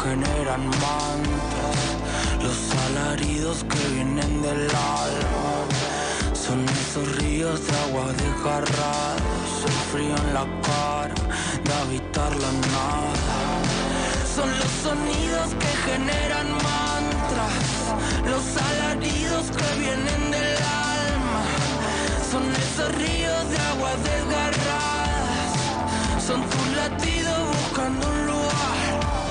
generan mantras, los alaridos que vienen del alma. Son esos ríos de agua desgarrados, el frío en la cara de habitar la nada. Son los sonidos que generan mantras, los alaridos que vienen del alma. Son esos ríos de agua desgarradas, son tus latidos buscando un lugar.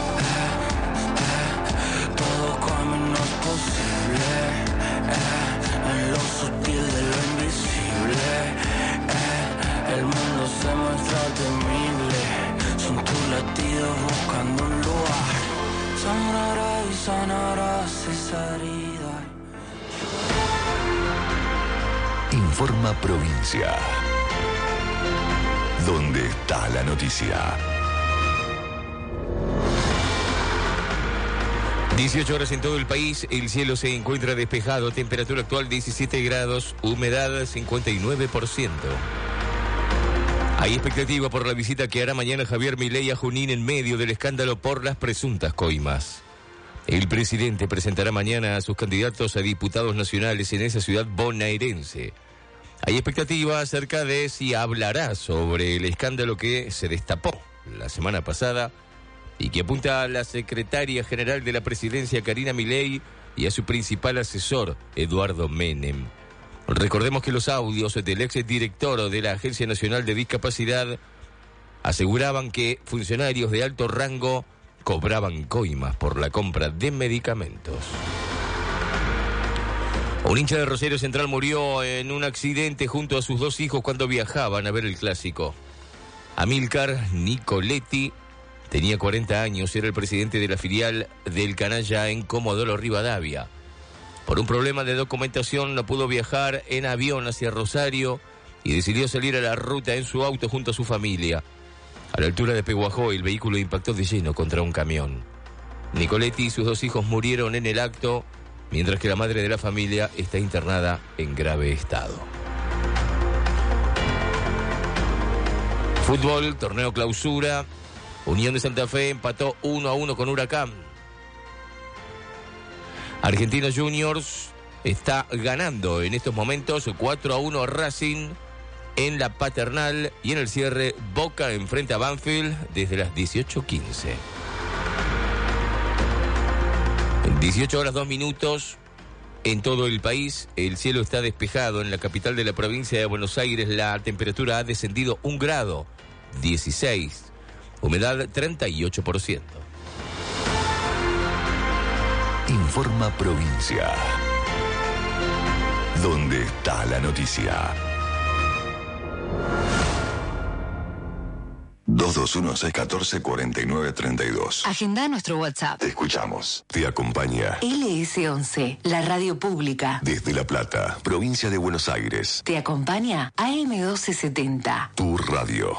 Todo camino es posible, en lo sutil de lo invisible. El mundo se muestra temible, son tus latidos buscando un lugar. Sangrará y sanarás esa herida. Informa Provincia. ¿Dónde está la noticia? 18 horas en todo el país, el cielo se encuentra despejado, temperatura actual 17 grados, humedad 59%. Hay expectativa por la visita que hará mañana Javier Milei a Junín en medio del escándalo por las presuntas coimas. El presidente presentará mañana a sus candidatos a diputados nacionales en esa ciudad bonaerense. Hay expectativa acerca de si hablará sobre el escándalo que se destapó la semana pasada y que apunta a la secretaria general de la presidencia, Karina Milei, y a su principal asesor, Eduardo Menem. Recordemos que los audios del ex director de la Agencia Nacional de Discapacidad aseguraban que funcionarios de alto rango cobraban coimas por la compra de medicamentos. Un hincha de Rosario Central murió en un accidente junto a sus dos hijos cuando viajaban a ver el clásico. Amílcar Nicoletti tenía 40 años, era el presidente de la filial del Canalla en Comodoro Rivadavia. Por un problema de documentación no pudo viajar en avión hacia Rosario y decidió salir a la ruta en su auto junto a su familia. A la altura de Peguajó, el vehículo impactó de lleno contra un camión. Nicoletti y sus dos hijos murieron en el acto, mientras que la madre de la familia está internada en grave estado. Fútbol, torneo clausura. Unión de Santa Fe empató 1-1 con Huracán. Argentinos Juniors está ganando en estos momentos 4-1 Racing en la Paternal, y en el cierre Boca enfrenta a Banfield desde las 18:15. 18 horas 2 minutos en todo el país. El cielo está despejado en la capital de la provincia de Buenos Aires. La temperatura ha descendido 1 grado, 16. Humedad 38%. Informa Provincia. ¿Dónde está la noticia? 221-614-4932. Agenda nuestro WhatsApp. Te escuchamos. Te acompaña LS11, la radio pública. desde La Plata, provincia de Buenos Aires. Te acompaña AM1270. Tu radio.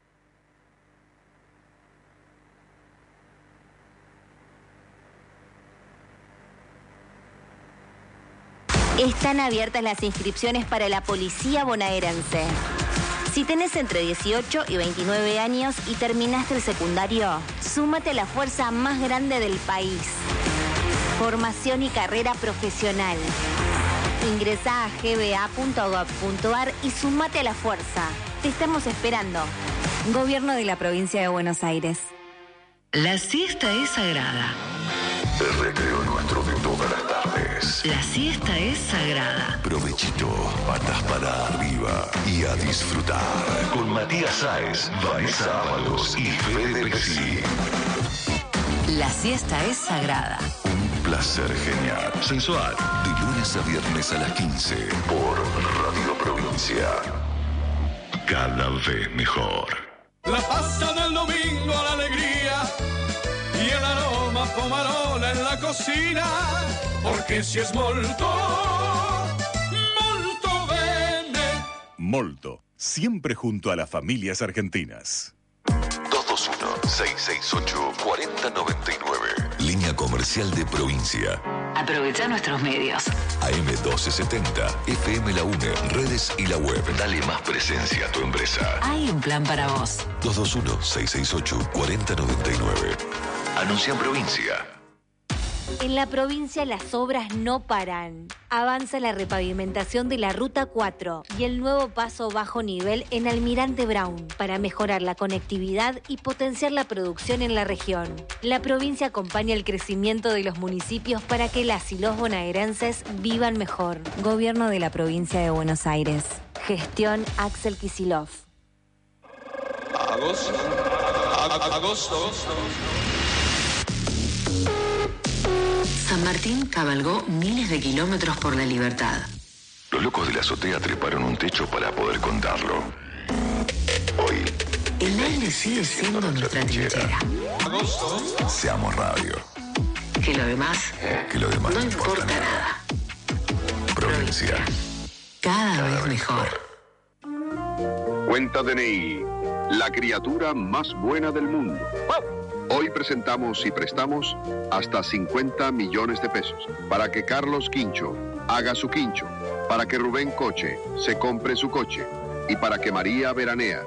Están abiertas las inscripciones para la Policía Bonaerense. Si tenés entre 18 y 29 años y terminaste el secundario, súmate a la fuerza más grande del país. Formación y carrera profesional. Ingresá a gba.gov.ar y súmate a la fuerza. Te estamos esperando. Gobierno de la Provincia de Buenos Aires. La siesta es sagrada. El recreo nuestro de todas las tardes. La siesta es sagrada. Provechito, patas para arriba y a disfrutar. Con Matías Sáez, Vanessa Ábalos y Fede Pesci. La siesta es sagrada. Un placer genial. Sensual. De lunes a viernes a las 15 por Radio Provincia. Cada vez mejor. La pasta del domingo a la alegría y el aroma pomarola en la cocina, porque si es molto, molto bene. Molto, siempre junto a las familias argentinas. 221-668-4099. Línea comercial de provincia. Aprovecha nuestros medios. AM1270, FM La UNE, redes y la web. Dale más presencia a tu empresa. Hay un plan para vos. 221-668-4099. Anuncia en provincia. En la provincia las obras no paran. Avanza la repavimentación de la Ruta 4 y el nuevo paso bajo nivel en Almirante Brown para mejorar la conectividad y potenciar la producción en la región. La provincia acompaña el crecimiento de los municipios para que las y los bonaerenses vivan mejor. Gobierno de la provincia de Buenos Aires. Gestión Axel Kicillof. Agosto. San Martín cabalgó miles de kilómetros por la libertad. Los locos de la azotea treparon un techo para poder contarlo. Hoy, El aire sigue siendo nuestra trinchera. seamos radio. Que lo demás No no importa nada. Provincia. Cada vez mejor. Cuenta DNI, la criatura más buena del mundo. Hoy presentamos y prestamos hasta 50 millones de pesos para que Carlos Quincho haga su quincho, para que Rubén Coche se compre su coche y para que María veranee.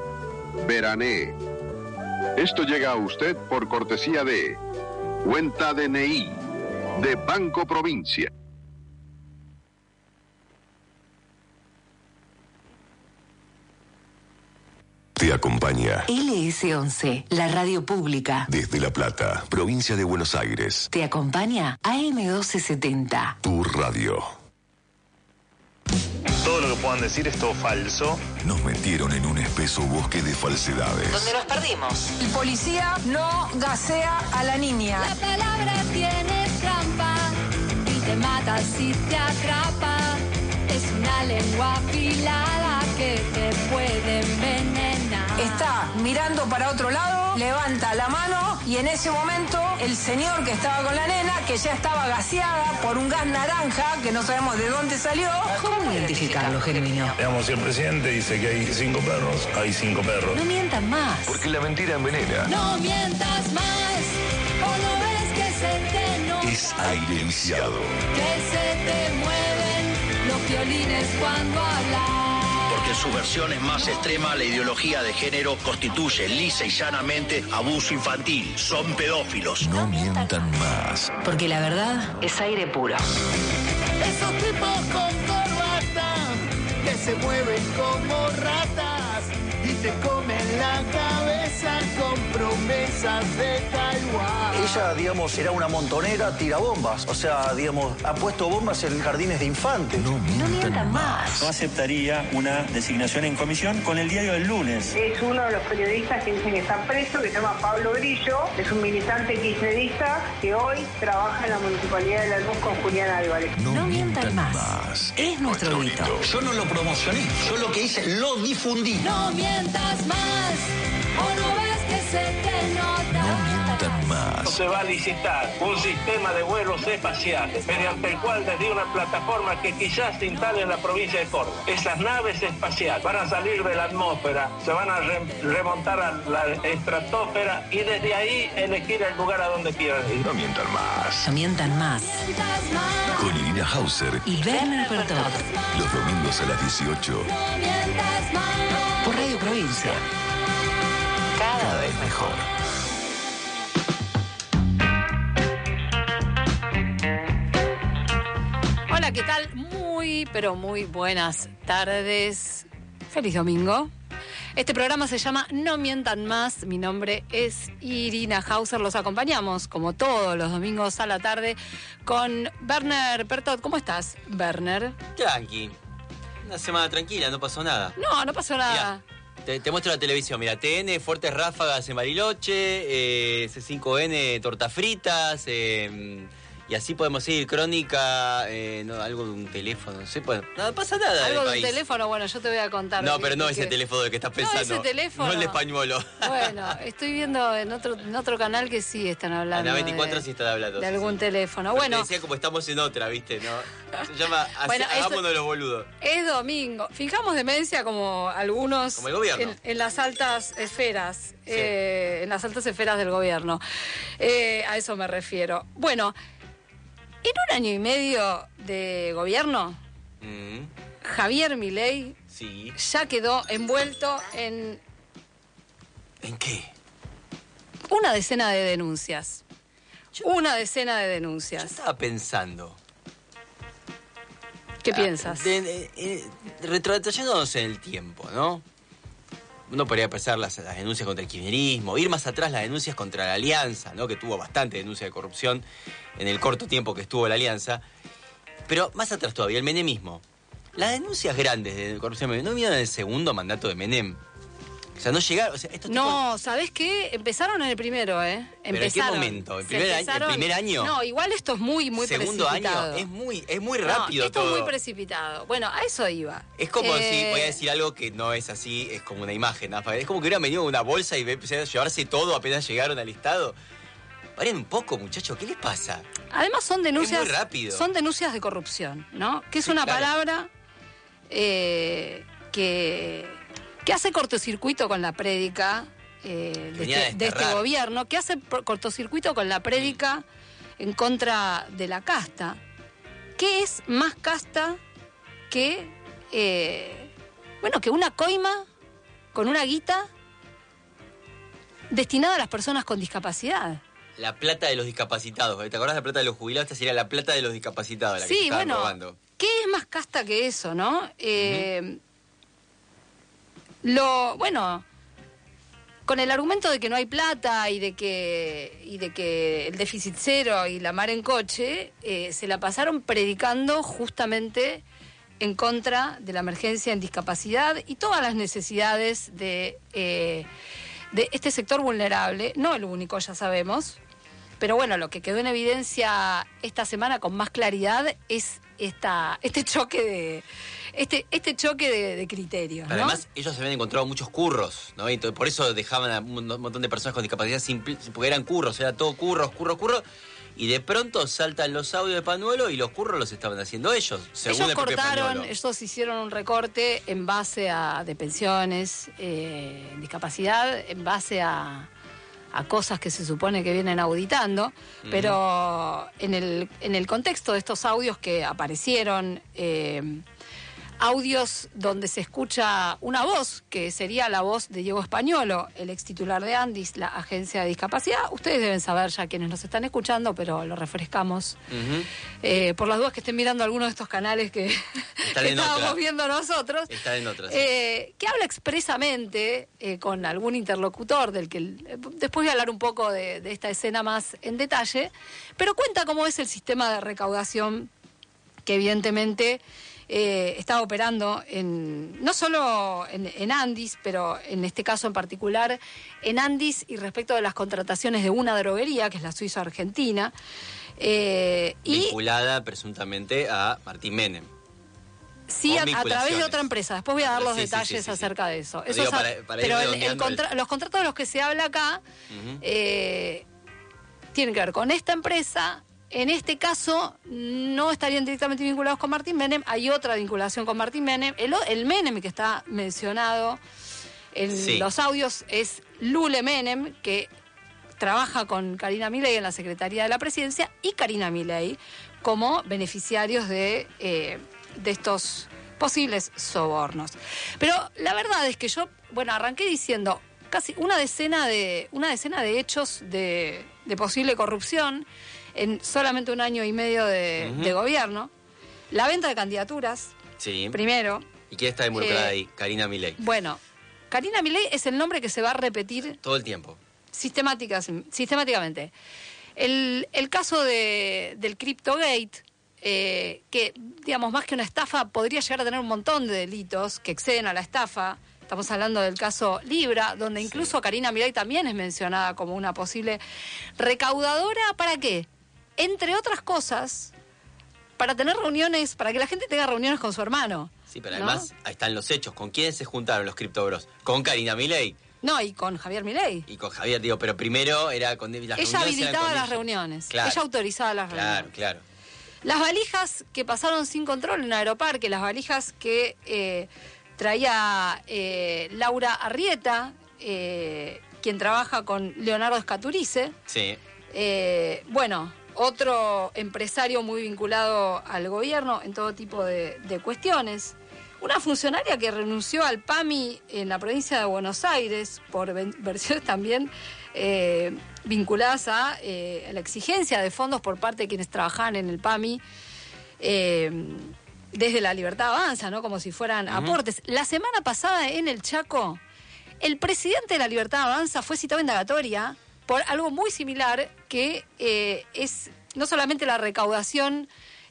Esto llega a usted por cortesía de Cuenta DNI de Banco Provincia. Te acompaña LS11, la radio pública. desde La Plata, provincia de Buenos Aires. Te acompaña AM1270. Tu radio. Todo lo que puedan decir es todo falso. Nos metieron en un espeso bosque de falsedades. nos perdimos. El policía no gasea a la niña. La palabra tiene trampa y te mata si te atrapa. Es una lengua afilada que te puede envenenar. Está mirando para otro lado, levanta la mano y en ese momento el señor que estaba con la nena, que ya estaba gaseada por un gas naranja, que no sabemos de dónde salió. ¿Cómo identificarlo, Germinio? Digamos, si el presidente dice que hay 5 perros, hay 5 perros. No mientan más. Porque la mentira envenena. No mientas más, o no ves que se te nota, Es aire viciado. que se te mueven los violines cuando hablas. Porque en sus versiones más extremas, la ideología de género constituye lisa y llanamente abuso infantil. Son pedófilos. No mientan más. Porque la verdad es aire puro. Esos tipos con corbata que se mueven como ratas y te comen la cabeza con promesas de Taiwán. Ella, digamos, era una montonera tirabombas. O sea, digamos, ha puesto bombas en jardines de infantes. No mientan más. No aceptaría una designación en comisión con el diario del lunes. Es uno de los periodistas que dicen que está preso, que se llama Pablo Grillo. Es un militante kirchnerista que hoy trabaja en la Municipalidad de Lanús con Julián Álvarez. No mientan más. Es nuestro grito. Yo no lo promocioné, yo lo que hice, lo difundí. No mientas más, o no ves que se te nota. No mientan más. Se va a licitar un sistema de vuelos espaciales mediante el cual desde una plataforma que quizás se instale en la provincia de Córdoba. Esas naves espaciales van a salir de la atmósfera, se van a remontar a la estratosfera y desde ahí elegir el lugar a donde quieran ir. No mientan más. No mientan más. Mientas más, Con Irina Hauser, Y Werner Pertot. los domingos a las 18. no mientas más. Por Radio Provincia. Cada vez mejor. Hola, ¿qué tal? Muy, pero muy buenas tardes. Feliz domingo. Este programa se llama No Mientan Más. Mi nombre es Irina Hauser. Los acompañamos, como todos los domingos a la tarde, con Werner Pertot. ¿Cómo estás, Werner? Tranqui. Una semana tranquila, no pasó nada. No pasó nada. Mirá, te muestro la televisión. Mira, TN, Fuertes Ráfagas en Bariloche, C5N, tortas fritas, y así podemos ir. Crónica, algo de un teléfono, no sé, pues, no pasa nada. Algo del de un país. teléfono, bueno, yo te voy a contar. No, pero no ese teléfono del que estás pensando. No, ese teléfono. No el de Españuelo. Bueno, estoy viendo en otro canal que sí están hablando. En la 24 sí están hablando. De sí, algún sí. teléfono. Pero Bueno. te decía como estamos en otra, ¿viste? ¿No? Se llama Bueno, Hagámonos los boludos. Es domingo. Fijamos demencia como algunos Como el gobierno. en las altas esferas. Sí. En las altas esferas del gobierno. A eso me refiero. Bueno, en un año y medio de gobierno, Javier Milei Sí. ya quedó envuelto en ¿En qué? una decena de denuncias. una decena de denuncias. Yo estaba pensando. ¿Qué piensas? Retrotrayéndonos en el tiempo, ¿no? Uno podría pensar las denuncias contra el kirchnerismo, ir más atrás las denuncias contra la Alianza, ¿no? Que tuvo bastante denuncia de corrupción en el corto tiempo que estuvo la Alianza. Pero más atrás todavía, el menemismo. Las denuncias grandes de corrupción no vinieron en el segundo mandato de Menem. O sea, no llegaron... O sea, estos no, ¿sabés qué? Empezaron en el primero, ¿eh? ¿Pero en qué momento? ¿El primer año? No, igual esto es muy segundo precipitado. Año es muy rápido esto todo. Es muy precipitado. Bueno, a eso iba. Es como si voy a decir algo que no es así, es como una imagen, ¿no? Es como que hubieran venido una bolsa y empezaron a llevarse todo apenas llegaron al Estado. Paren un poco, muchachos, ¿qué les pasa? Además son denuncias... Es muy rápido. Son denuncias de corrupción, ¿no? Que es una palabra que hace cortocircuito con la prédica de este gobierno, que hace cortocircuito con la prédica en contra de la casta. ¿Qué es más casta que, que una coima con una guita destinada a las personas con discapacidad? La plata de los discapacitados. ¿Te acordás de la plata de los jubilados? Esta sería la plata de los discapacitados, la que se estaban robando. ¿Qué es más casta que eso, no? Con el argumento de que no hay plata y de que el déficit cero y la mar en coche, se la pasaron predicando justamente en contra de la emergencia en discapacidad y todas las necesidades de este sector vulnerable, no el único, ya sabemos, pero bueno, lo que quedó en evidencia esta semana con más claridad es este choque de criterios, ¿no? Además, ellos se habían encontrado muchos curros, ¿no? Y por eso dejaban a un montón de personas con discapacidad porque eran curros, era todo curros. Y de pronto saltan los audios de Panuelo y los curros los estaban haciendo ellos, según ellos el propio Panuelo. ellos hicieron un recorte en base de pensiones, discapacidad, en base a cosas que se supone que vienen auditando, pero en el contexto de estos audios que aparecieron, audios donde se escucha una voz, que sería la voz de Diego Españolo, el ex titular de Andis, la agencia de discapacidad. Ustedes deben saber ya quienes nos están escuchando, pero lo refrescamos. Por las dudas que estén mirando alguno de estos canales que estábamos viendo nosotros. Están en otras. Que habla expresamente con algún interlocutor, del que después voy a hablar un poco de esta escena más en detalle, pero cuenta cómo es el sistema de recaudación que evidentemente está operando no solo en Andis, pero en este caso en particular en Andis y respecto de las contrataciones de una droguería, que es la Suiza Argentina. Vinculada presuntamente a Martín Menem. Sí, a través de otra empresa. Después voy a dar los detalles acerca de eso. Digo, pero los contratos de los que se habla acá tienen que ver con esta empresa. En este caso, no estarían directamente vinculados con Martín Menem. Hay otra vinculación con Martín Menem. El Menem que está mencionado en los audios es Lule Menem, que trabaja con Karina Milei en la Secretaría de la Presidencia, y Karina Milei como beneficiarios de estos posibles sobornos. Pero la verdad es que yo, arranqué diciendo casi una decena de hechos de posible corrupción en solamente un año y medio de gobierno. La venta de candidaturas, primero. ¿Y quién está involucrada ahí? Karina Milei. Bueno, Karina Milei es el nombre que se va a repetir todo el tiempo. Sistemáticamente. El caso del CryptoGate, que, digamos, más que una estafa, podría llegar a tener un montón de delitos que exceden a la estafa. Estamos hablando del caso Libra, donde incluso Karina Milei también es mencionada como una posible recaudadora. ¿Para qué? Entre otras cosas, para tener reuniones, para que la gente tenga reuniones con su hermano. Sí, pero además ahí están los hechos. ¿Con quiénes se juntaron los criptobros? ¿Con Karina Milei? No, y con Javier Milei. Y con Javier, pero primero era con las reuniones. Ella habilitaba las reuniones. Claro. Ella autorizaba las reuniones. Claro. Las valijas que pasaron sin control en Aeroparque, las valijas que traía Laura Arrieta, quien trabaja con Leonardo Scaturice. Sí. Otro empresario muy vinculado al gobierno en todo tipo de cuestiones. Una funcionaria que renunció al PAMI en la provincia de Buenos Aires por versiones también vinculadas a la exigencia de fondos por parte de quienes trabajaban en el PAMI desde La Libertad Avanza, ¿no? Como si fueran aportes. La semana pasada en el Chaco, el presidente de La Libertad Avanza fue citado en indagatoria por algo muy similar, que es no solamente la recaudación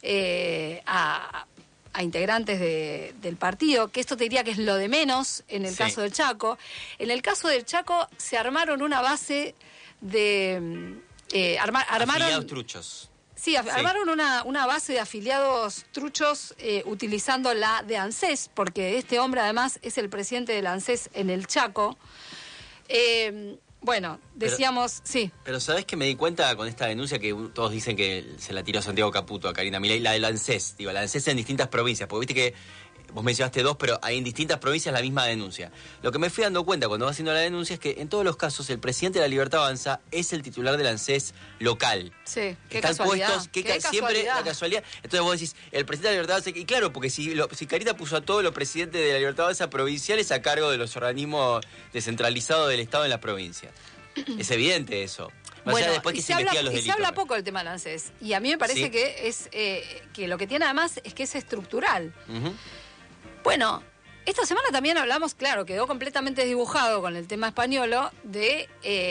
a integrantes del partido, que esto te diría que es lo de menos en el caso del Chaco. En el caso del Chaco se armaron una base de... armaron afiliados truchos. Sí, armaron una base de afiliados truchos utilizando la de ANSES, porque este hombre además es el presidente de la ANSES en el Chaco. Bueno, decíamos, sí. Pero ¿sabés que me di cuenta con esta denuncia que todos dicen que se la tiró Santiago Caputo a Karina Milei? La de la ANSES, digo, la ANSES en distintas provincias, porque viste que vos mencionaste 2, pero hay en distintas provincias la misma denuncia. Lo que me fui dando cuenta cuando va haciendo la denuncia es que en todos los casos el presidente de La Libertad Avanza es el titular de la ANSES local. Sí, qué Están casualidad. puestos, siempre la casualidad. Entonces vos decís, el presidente de La Libertad Avanza, y claro, porque si Karina puso a todos los presidentes de La Libertad Avanza provinciales a cargo de los organismos descentralizados del Estado en la provincia. Es evidente eso. Bueno, después que se investigan los delitos. Se habla poco del tema del ANSES. Y a mí me parece que es que lo que tiene además es que es estructural. Bueno, esta semana también hablamos, claro, quedó completamente desdibujado con el tema españolo del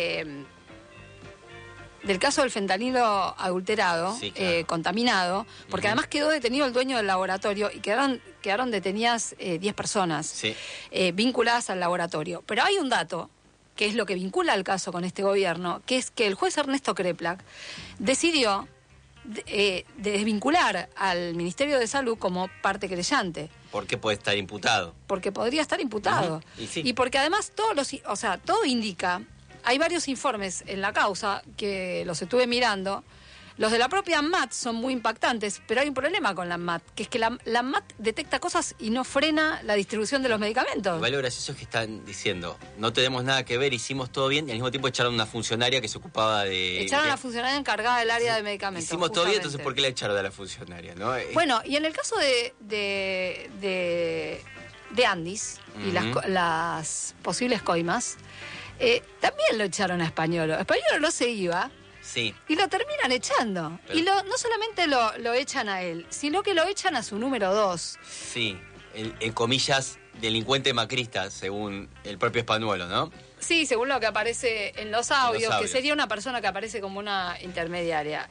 caso del fentanilo adulterado, contaminado, porque además quedó detenido el dueño del laboratorio y quedaron detenidas 10 personas vinculadas al laboratorio. Pero hay un dato, que es lo que vincula el caso con este gobierno, que es que el juez Ernesto Kreplak decidió de desvincular al Ministerio de Salud como parte querellante. ¿Por qué puede estar imputado? Porque podría estar imputado. Y porque además todo indica, hay varios informes en la causa que los estuve mirando. Los de la propia ANMAT son muy impactantes, pero hay un problema con la ANMAT, que es que la ANMAT detecta cosas y no frena la distribución de los medicamentos. Igual lo gracioso es que están diciendo, no tenemos nada que ver, hicimos todo bien, y al mismo tiempo echaron a una funcionaria que se ocupaba de... Echaron a la funcionaria encargada del área de medicamentos. Hicimos justamente todo bien, entonces ¿por qué la echaron a la funcionaria? ¿No? Bueno, y en el caso de Andis y las posibles coimas, también lo echaron a Españolo. Españolo no se iba. Sí. Y lo terminan echando. Pero... Y no solamente lo echan a él, sino que lo echan a su número 2. Sí, en comillas, delincuente macrista, según el propio Spanuolo, ¿no? Sí, según lo que aparece en los audios, que sería una persona que aparece como una intermediaria.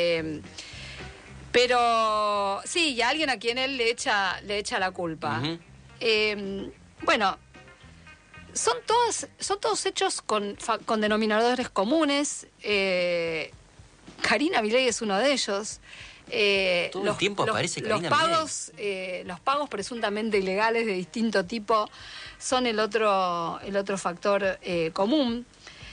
Pero sí, y a alguien a quien él le echa la culpa. Bueno... Son todos hechos con denominadores comunes. Karina Milei es uno de ellos. Todo el tiempo aparece Karina Milei. Los pagos presuntamente ilegales de distinto tipo son el otro factor común.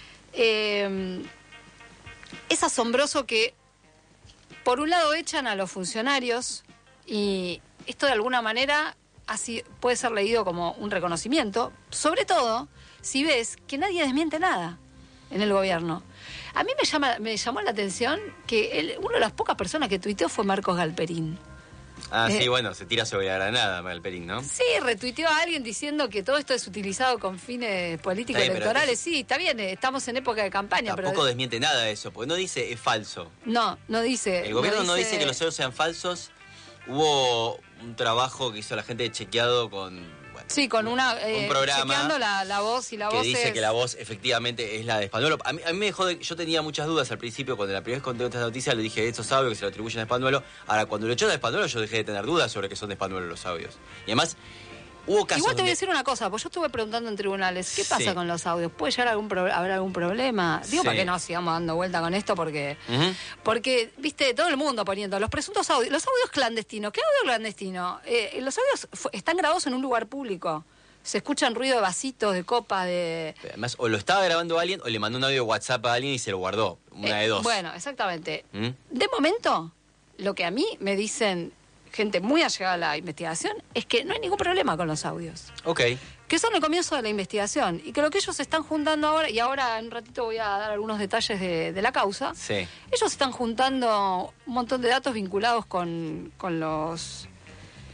Es asombroso que, por un lado, echan a los funcionarios y esto de alguna manera... Así puede ser leído como un reconocimiento, sobre todo si ves que nadie desmiente nada en el gobierno. A mí me llamó la atención que una de las pocas personas que tuiteó fue Marcos Galperín. Sí, bueno, se tira sobre la granada Galperín, ¿no? Sí, retuiteó a alguien diciendo que todo esto es utilizado con fines políticos electorales. Sí, está bien, estamos en época de campaña. Tampoco desmiente nada de eso, porque no dice es falso. No dice. El gobierno no dice que los audios sean falsos. Hubo un trabajo que hizo la gente de Chequeado con... Bueno, sí, con un programa chequeando la voz y la voz dice que la voz efectivamente es la de Spanuolo. A mí me dejó yo tenía muchas dudas al principio cuando la primera vez conté esta noticia, le dije estos audios que se lo atribuyen a Spanuolo. Ahora, cuando lo echaron a Spanuolo yo dejé de tener dudas sobre que son de Spanuolo los audios. Y además... Hubo casos Igual te voy a decir una cosa, pues yo estuve preguntando en tribunales, ¿qué pasa con los audios? ¿Puede llegar haber algún problema? Digo, para que no sigamos dando vuelta con esto, porque, viste, todo el mundo poniendo los presuntos audios, los audios clandestinos. ¿Qué audio clandestino? Los audios están grabados en un lugar público. Se escuchan ruido de vasitos, de copas, de... Además, o lo estaba grabando alguien o le mandó un audio de WhatsApp a alguien y se lo guardó. Una de dos. Bueno, exactamente. De momento, lo que a mí me dicen... gente muy allegada a la investigación, es que no hay ningún problema con los audios. Ok. Que son el comienzo de la investigación. Y que lo que ellos están juntando ahora, y ahora en un ratito voy a dar algunos detalles de la causa, ellos están juntando un montón de datos vinculados con los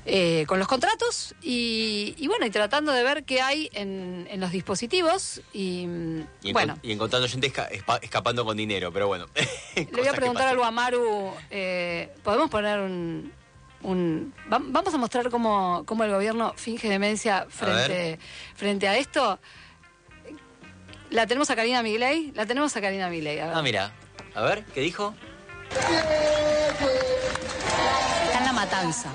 con los contratos y bueno, y tratando de ver qué hay en los dispositivos y bueno. Y encontrando gente escapando con dinero, pero bueno. Le voy a preguntar algo a Maru, ¿podemos poner vamos a mostrar cómo el gobierno finge demencia frente a esto? ¿La tenemos a Karina Milei? La tenemos a Karina Milei. Ah, mira. A ver, ¿qué dijo? Está en la matanza.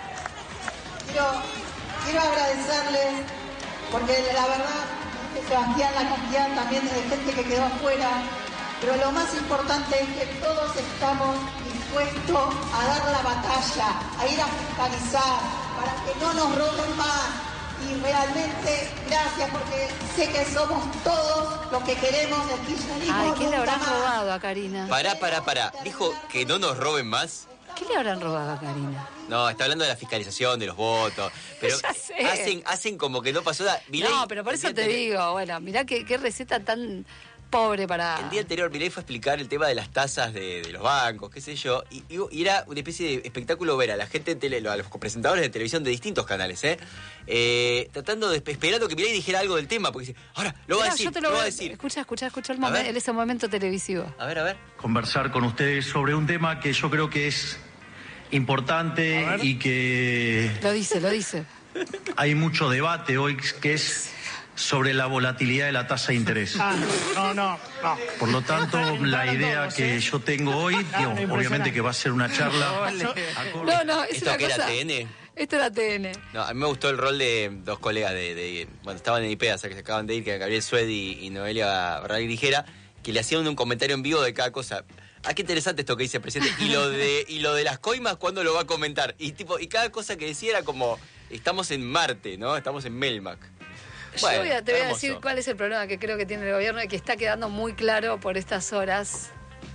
Quiero agradecerles, porque la verdad, Sebastián, la cantidad también de gente que quedó afuera, pero lo más importante es que todos estamos dispuestos a dar la batalla, a ir a fiscalizar, para que no nos roben más. Y realmente, gracias, porque sé que somos todos los que queremos el kirchnerismo. Ay, ¿qué le habrán robado a Karina? Pará. ¿Dijo que no nos roben más? ¿Qué le habrán robado a Karina? No, está hablando de la fiscalización, de los votos. Pero ya sé. hacen como que no pasó nada. Milei, no, pero por eso te digo, bueno, mirá qué receta tan pobre para... El día anterior Milei fue a explicar el tema de las tasas de los bancos, qué sé yo, y era una especie de espectáculo ver a la gente, a los presentadores de televisión de distintos canales, tratando esperando que Milei dijera algo del tema, porque dice, ahora, lo va a decir, yo te lo va a decir. Escucha ese momento televisivo. A ver. Conversar con ustedes sobre un tema que yo creo que es importante y que... Lo dice. Hay mucho debate hoy que es sobre la volatilidad de la tasa de interés. No. Por lo tanto, la idea que yo tengo hoy, obviamente que va a ser una charla... No, es ¿Esto una que cosa... era TN? Esto era TN. No, a mí me gustó el rol de dos colegas cuando estaban en IPEA, o sea, que se acaban de ir, que eran Gabriel Sued y Noelia Barral Grijera, que le hacían un comentario en vivo de cada cosa. Ah, qué interesante esto que dice el presidente. Y lo de las coimas, ¿cuándo lo va a comentar? Y cada cosa que decía era como, estamos en Marte, ¿no? Estamos en Melmac. Bueno, te voy a decir cuál es el problema que creo que tiene el gobierno y que está quedando muy claro por estas horas.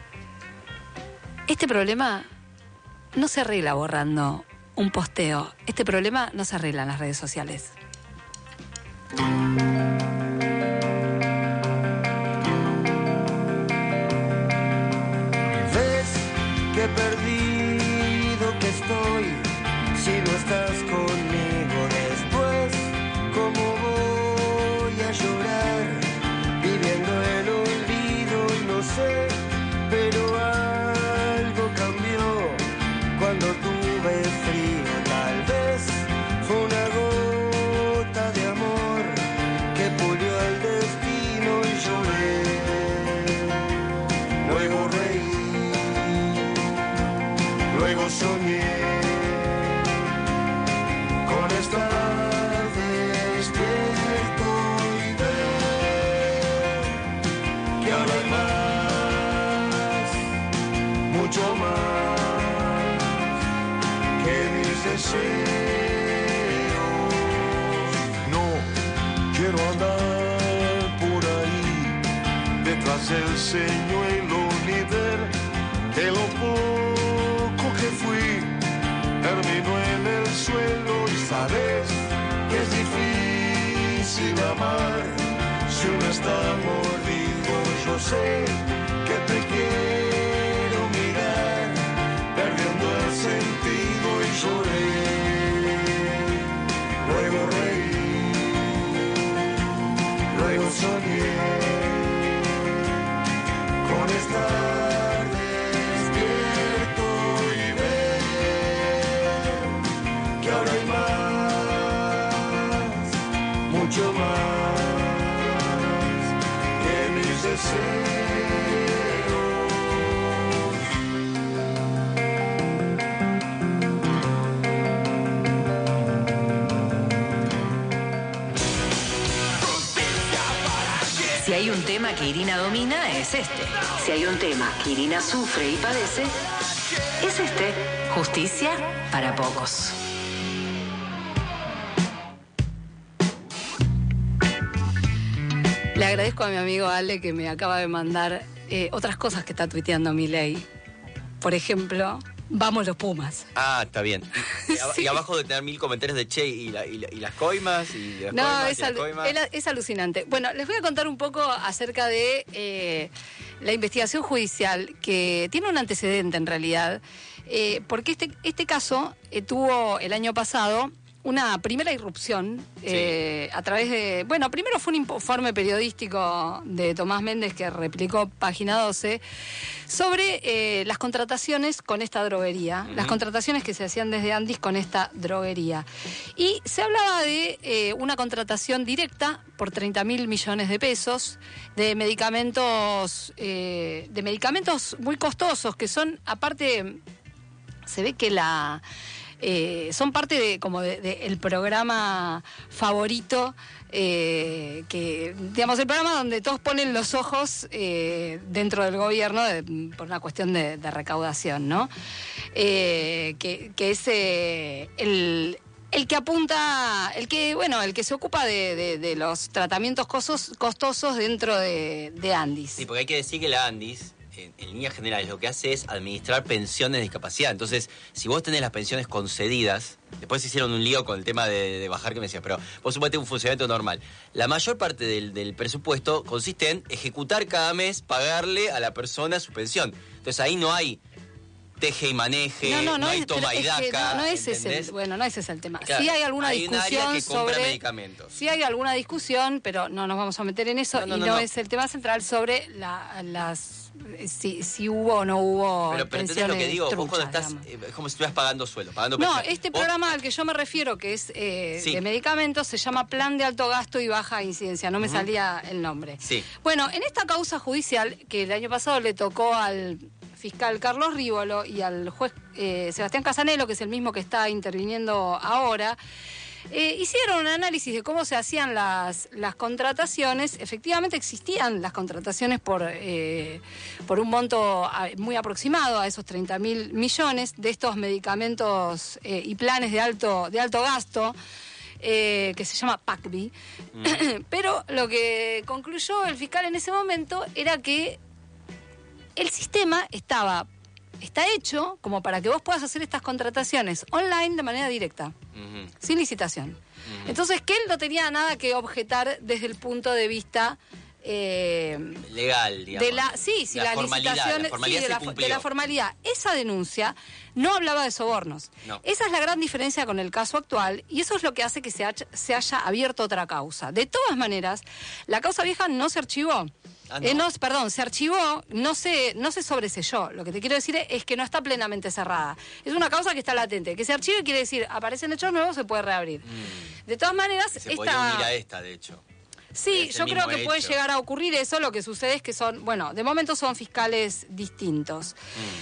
Este problema no se arregla borrando un posteo. Este problema no se arregla en las redes sociales. Ves qué perdido que estoy si no estás conmigo después. ¿Cómo voy a llorar viviendo el olvido? No sé, pero algo cambió cuando tuve frío. Tal vez fue una gota de amor que pulió el destino y lloré. Luego reí, luego soñé con estar despierto y ver que ahora hay más, mucho más que mis deseos. No quiero andar por ahí detrás del señuelo ni ver que lo poco que fui terminó en el suelo. Y sabes que es difícil amar si uno está mordido. Yo sé que te quiero mirar perdiendo el sentido y lloré. Luego reí, luego soñé con estar despierto y ver que ahora hay más, mucho más que mis deseos. Si hay un tema que Irina domina, es este. Si hay un tema que Irina sufre y padece, es este. Justicia para pocos. Le agradezco a mi amigo Ale que me acaba de mandar otras cosas que está tuiteando Milei. Por ejemplo, Vamos los Pumas. Ah, está bien. Y abajo de tener 1000 comentarios de che, y las coimas, y las coimas, y las coimas. Es alucinante. Bueno, les voy a contar un poco acerca de la investigación judicial, que tiene un antecedente en realidad, porque este caso tuvo el año pasado una primera irrupción a través de... Bueno, primero fue un informe periodístico de Tomás Méndez que replicó Página 12 sobre las contrataciones con esta droguería, las contrataciones que se hacían desde Andis con esta droguería. Y se hablaba de una contratación directa por 30.000 millones de pesos de medicamentos muy costosos, que son, aparte, se ve que son parte de el programa favorito, que digamos el programa donde todos ponen los ojos dentro del gobierno por una cuestión de recaudación, ¿no? Que es el que apunta, el que se ocupa de los tratamientos costosos dentro de Andis. Sí, porque hay que decir que la Andis, en líneas generales, lo que hace es administrar pensiones de discapacidad. Entonces, si vos tenés las pensiones concedidas, después hicieron un lío con el tema de bajar, que me decías, pero vos suponete un funcionamiento normal. La mayor parte del presupuesto consiste en ejecutar cada mes, pagarle a la persona su pensión. Entonces ahí no hay teje y maneje, no hay toma y daca. No ese es el tema. Claro, sí hay alguna discusión sobre medicamentos. Sí hay alguna discusión, pero no nos vamos a meter en eso, no es el tema central sobre si hubo o no hubo. Pero entendés lo que digo, vos cuando estás, es como si estuvieras pagando sueldo, pagando pensión. No, programa al que yo me refiero, que es de medicamentos, se llama Plan de Alto Gasto y Baja Incidencia, no me salía el nombre. Sí. Bueno, en esta causa judicial, que el año pasado le tocó al fiscal Carlos Rívolo y al juez Sebastián Casanelo, que es el mismo que está interviniendo ahora, hicieron un análisis de cómo se hacían las contrataciones. Efectivamente existían las contrataciones por un monto muy aproximado a esos 30.000 millones de estos medicamentos y planes de alto gasto, que se llama PACBI. Pero lo que concluyó el fiscal en ese momento era que el sistema está hecho como para que vos puedas hacer estas contrataciones online de manera directa, sin licitación. Entonces, que él no tenía nada que objetar desde el punto de vista legal, digamos. De la licitación, de la formalidad. Esa denuncia no hablaba de sobornos. No. Esa es la gran diferencia con el caso actual, y eso es lo que hace que se haya abierto otra causa. De todas maneras, la causa vieja no se archivó. Se archivó, no se sobreselló. Lo que te quiero decir es que no está plenamente cerrada. Es una causa que está latente. Que se archive quiere decir, aparecen hechos nuevos, se puede reabrir. De todas maneras, se podría unir a esta, de hecho. Sí, yo creo que puede llegar a ocurrir eso. Lo que sucede es que de momento son fiscales distintos.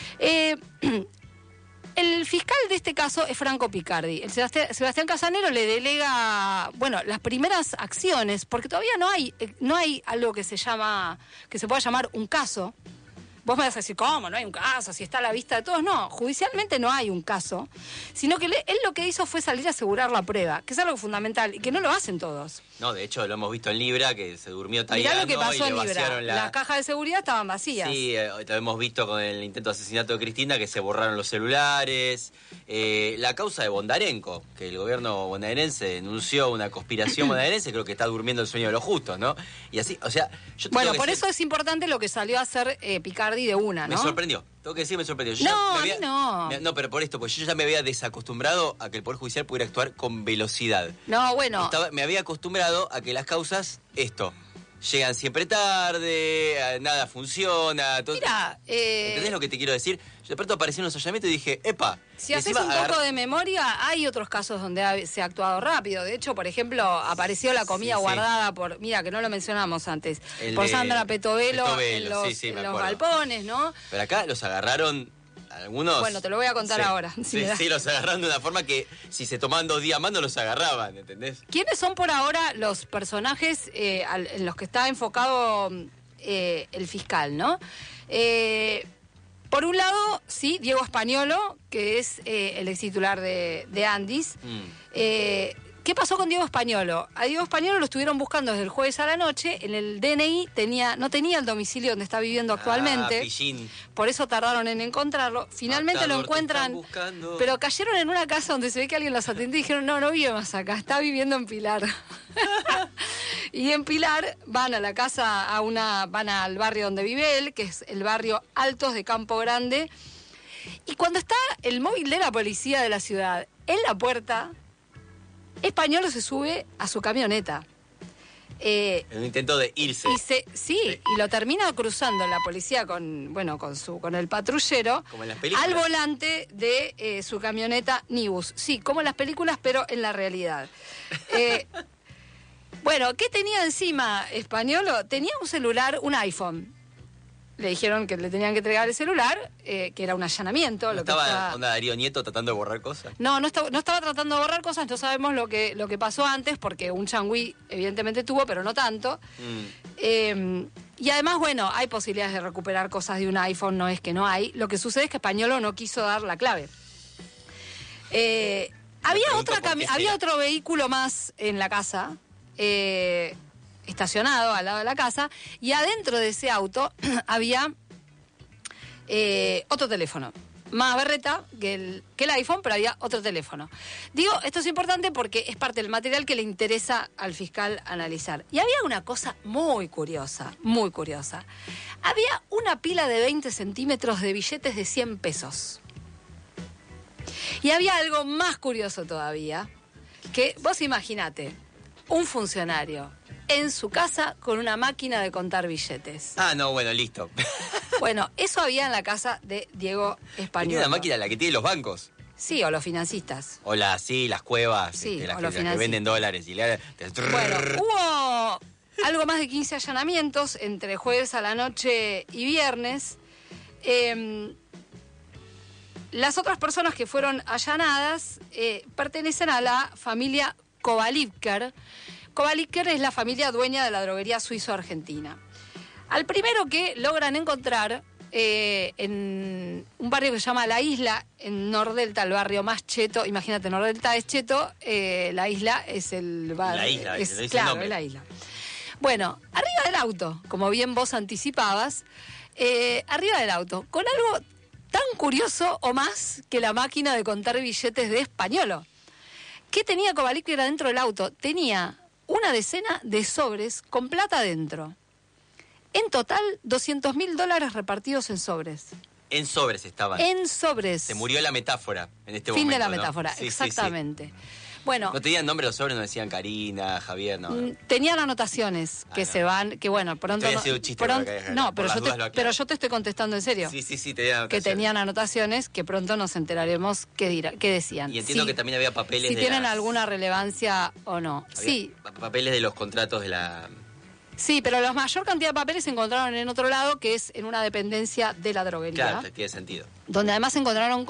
El fiscal de este caso es Franco Picardi. El Sebastián Casanelo le delega, las primeras acciones, porque todavía no hay algo que se pueda llamar un caso. Vos me vas a decir, ¿cómo? No hay un caso, si está a la vista de todos. No, judicialmente no hay un caso, sino que él lo que hizo fue salir a asegurar la prueba, que es algo fundamental y que no lo hacen todos. No, de hecho lo hemos visto en Libra, que se durmió Tayano. Mirá lo que pasó en Libra, las cajas de seguridad estaban vacías. Sí, lo hemos visto con el intento de asesinato de Cristina, que se borraron los celulares. La causa de Bondarenko, que el gobierno bonaerense denunció una conspiración bonaerense, creo que está durmiendo el sueño de los justos, ¿no? Y así, o sea... eso es importante lo que salió a hacer Picardi de una, ¿no? Me sorprendió. Tengo que decir, me sorprendió. No. No, pero por esto, pues yo ya me había desacostumbrado a que el Poder Judicial pudiera actuar con velocidad. No, bueno. Me había acostumbrado a que las causas, llegan siempre tarde, nada funciona. Mira, ¿entendés lo que te quiero decir? Yo de pronto aparecí en los hallamientos y dije, ¡epa! Si haces un poco de memoria, hay otros casos donde se ha actuado rápido. De hecho, por ejemplo, apareció la comida guardada que no lo mencionamos antes, por Sandra Petovelo en los galpones, ¿no? Pero acá los agarraron algunos... Bueno, te lo voy a contar ahora. Sí, los agarraron de una forma que si se tomaban 2 días más no los agarraban, ¿entendés? ¿Quiénes son por ahora los personajes en los que está enfocado el fiscal, no? Por un lado, Diego Españolo, que es el ex titular de Andis, ¿Qué pasó con Diego Españolo? A Diego Españolo lo estuvieron buscando desde el jueves a la noche. En el DNI no tenía el domicilio donde está viviendo actualmente. Pillín. Por eso tardaron en encontrarlo. Finalmente lo encuentran, pero cayeron en una casa donde se ve que alguien los atendió y dijeron, no vive más acá, está viviendo en Pilar. Y en Pilar van a la casa, van al barrio donde vive él, que es el barrio Altos de Campo Grande. Y cuando está el móvil de la policía de la ciudad en la puerta, Españolo se sube a su camioneta. En un intento de irse. Y lo termina cruzando la policía con el patrullero como en las películas. Al volante de su camioneta Nibus. Sí, como en las películas, pero en la realidad. Bueno, ¿qué tenía encima Españolo? Tenía un celular, un iPhone. Le dijeron que le tenían que entregar el celular, que era un allanamiento. ¿No estaba onda Darío Nieto tratando de borrar cosas? No estaba tratando de borrar cosas, no sabemos lo que pasó antes, porque un changüí evidentemente tuvo, pero no tanto. Y además, bueno, hay posibilidades de recuperar cosas de un iPhone, no es que no hay. Lo que sucede es que Españolo no quiso dar la clave. Había otro vehículo más en la casa, estacionado al lado de la casa, y adentro de ese auto había otro teléfono. Más berreta que el iPhone, pero había otro teléfono. Digo, esto es importante porque es parte del material que le interesa al fiscal analizar. Y había una cosa muy curiosa, muy curiosa. Había una pila de 20 centímetros de billetes de 100 pesos. Y había algo más curioso todavía, que vos imaginate, un funcionario en su casa con una máquina de contar billetes. Ah, no, bueno, listo. Bueno, eso había en la casa de Diego Españolo. ¿Tenía una máquina la que tienen los bancos? Sí, o los financistas. O las cuevas, sí, las que venden dólares. Bueno, hubo algo más de 15 allanamientos entre jueves a la noche y viernes. Las otras personas que fueron allanadas pertenecen a la familia Kovalivker. Kovalivker es la familia dueña de la droguería suizo-argentina. Al primero que logran encontrar en un barrio que se llama La Isla, en Nordelta, el barrio más cheto. Imagínate, Nordelta es cheto, La Isla es el barrio. La Isla, claro, es La Isla. Bueno, arriba del auto, como bien vos anticipabas, arriba del auto, con algo tan curioso o más que la máquina de contar billetes de Españolo. ¿Qué tenía Kovalivker adentro del auto? Tenía una decena de sobres con plata adentro. En total, $200.000 repartidos en sobres. En sobres estaban. En sobres. Se murió la metáfora en este fin momento. Fin de la ¿no? metáfora, sí, exactamente. Sí, sí. Bueno. No tenían nombre los sobres, no decían Karina, Javier, no. Tenían anotaciones que se van, que bueno, pronto. Esto sido un chiste pero yo te estoy contestando en serio. Sí, tenían anotaciones. Que tenían anotaciones que pronto nos enteraremos qué decían. Y entiendo que también había papeles si tienen alguna relevancia o no. Sí. Papeles de los contratos de la. Sí, pero la mayor cantidad de papeles se encontraron en otro lado, que es en una dependencia de la droguería. Claro, tiene sentido. Donde además se encontraron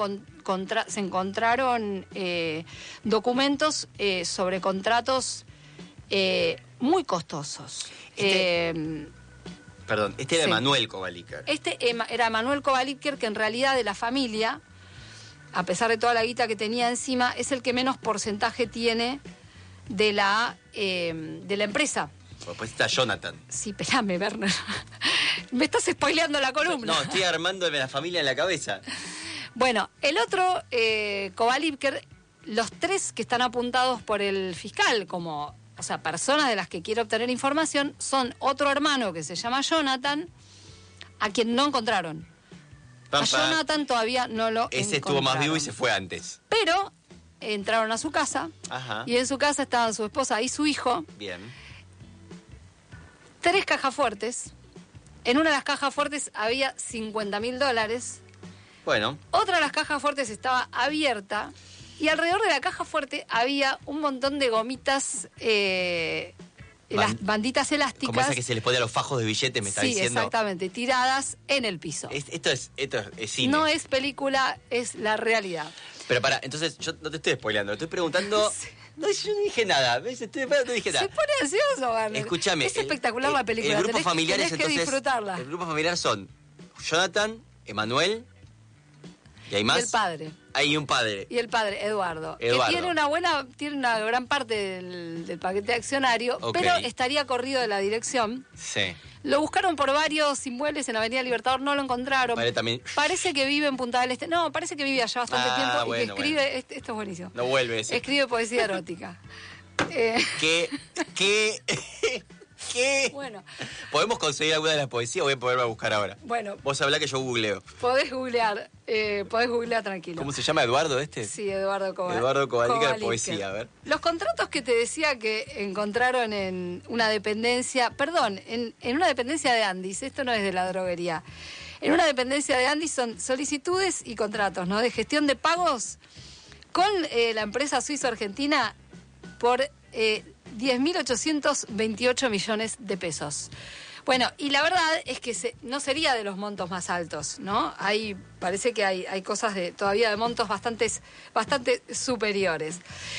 documentos sobre contratos muy costosos. Perdón, era Emanuel Kovalivker. Era Emanuel Kovalivker, que en realidad de la familia, a pesar de toda la guita que tenía encima, es el que menos porcentaje tiene de la empresa. Pues está Jonathan. Sí, espérame, Werner. Me estás spoileando la columna. No, estoy armándome la familia en la cabeza. Bueno, el otro, Kovalivker, los tres que están apuntados por el fiscal como, personas de las que quiere obtener información, son otro hermano que se llama Jonathan, a quien no encontraron. A Jonathan todavía no lo encontraron. Ese estuvo más vivo y se fue antes. Pero entraron a su casa. Ajá. Y en su casa estaban su esposa y su hijo. Bien. 3 cajas fuertes. En una de las cajas fuertes había $50.000. Bueno. Otra de las cajas fuertes estaba abierta y alrededor de la caja fuerte había un montón de gomitas, banditas elásticas. Como esa que se les pone a los fajos de billetes, me está diciendo. Sí, exactamente, tiradas en el piso. Esto es cine. No es película, es la realidad. Pero entonces yo no te estoy spoileando, te estoy preguntando... No, yo no dije nada, ¿ves? No dije nada. Se pone ansioso, Barney. Escúchame. Es espectacular la película. El grupo familiar tenés que disfrutarla. El grupo familiar son Jonathan, Emanuel ¿Y hay más? Y el padre. Hay un padre. Y el padre, Eduardo. Que tiene una gran parte del paquete accionario, pero estaría corrido de la dirección. Sí. Lo buscaron por varios inmuebles en Avenida Libertador, no lo encontraron. Parece que vive en Punta del Este. No, parece que vive allá bastante tiempo y que escribe... Esto es buenísimo. No vuelve ese. Escribe poesía erótica. ¿Qué? Bueno. ¿Podemos conseguir alguna de las poesías? Voy a poderla buscar ahora. Bueno. Vos hablá que yo googleo. Podés googlear tranquilo. ¿Cómo se llama, Eduardo este? Sí, Eduardo Kovalíker. Eduardo Kovalíker de poesía, a ver. Los contratos que te decía que encontraron en una dependencia, en una dependencia de Andis, esto no es de la droguería. En una dependencia de Andis son solicitudes y contratos, ¿no? De gestión de pagos con la empresa suizo-argentina por 10.828 millones de pesos. Bueno, y la verdad es que no sería de los montos más altos, ¿no? Parece que hay cosas todavía de montos bastante superiores.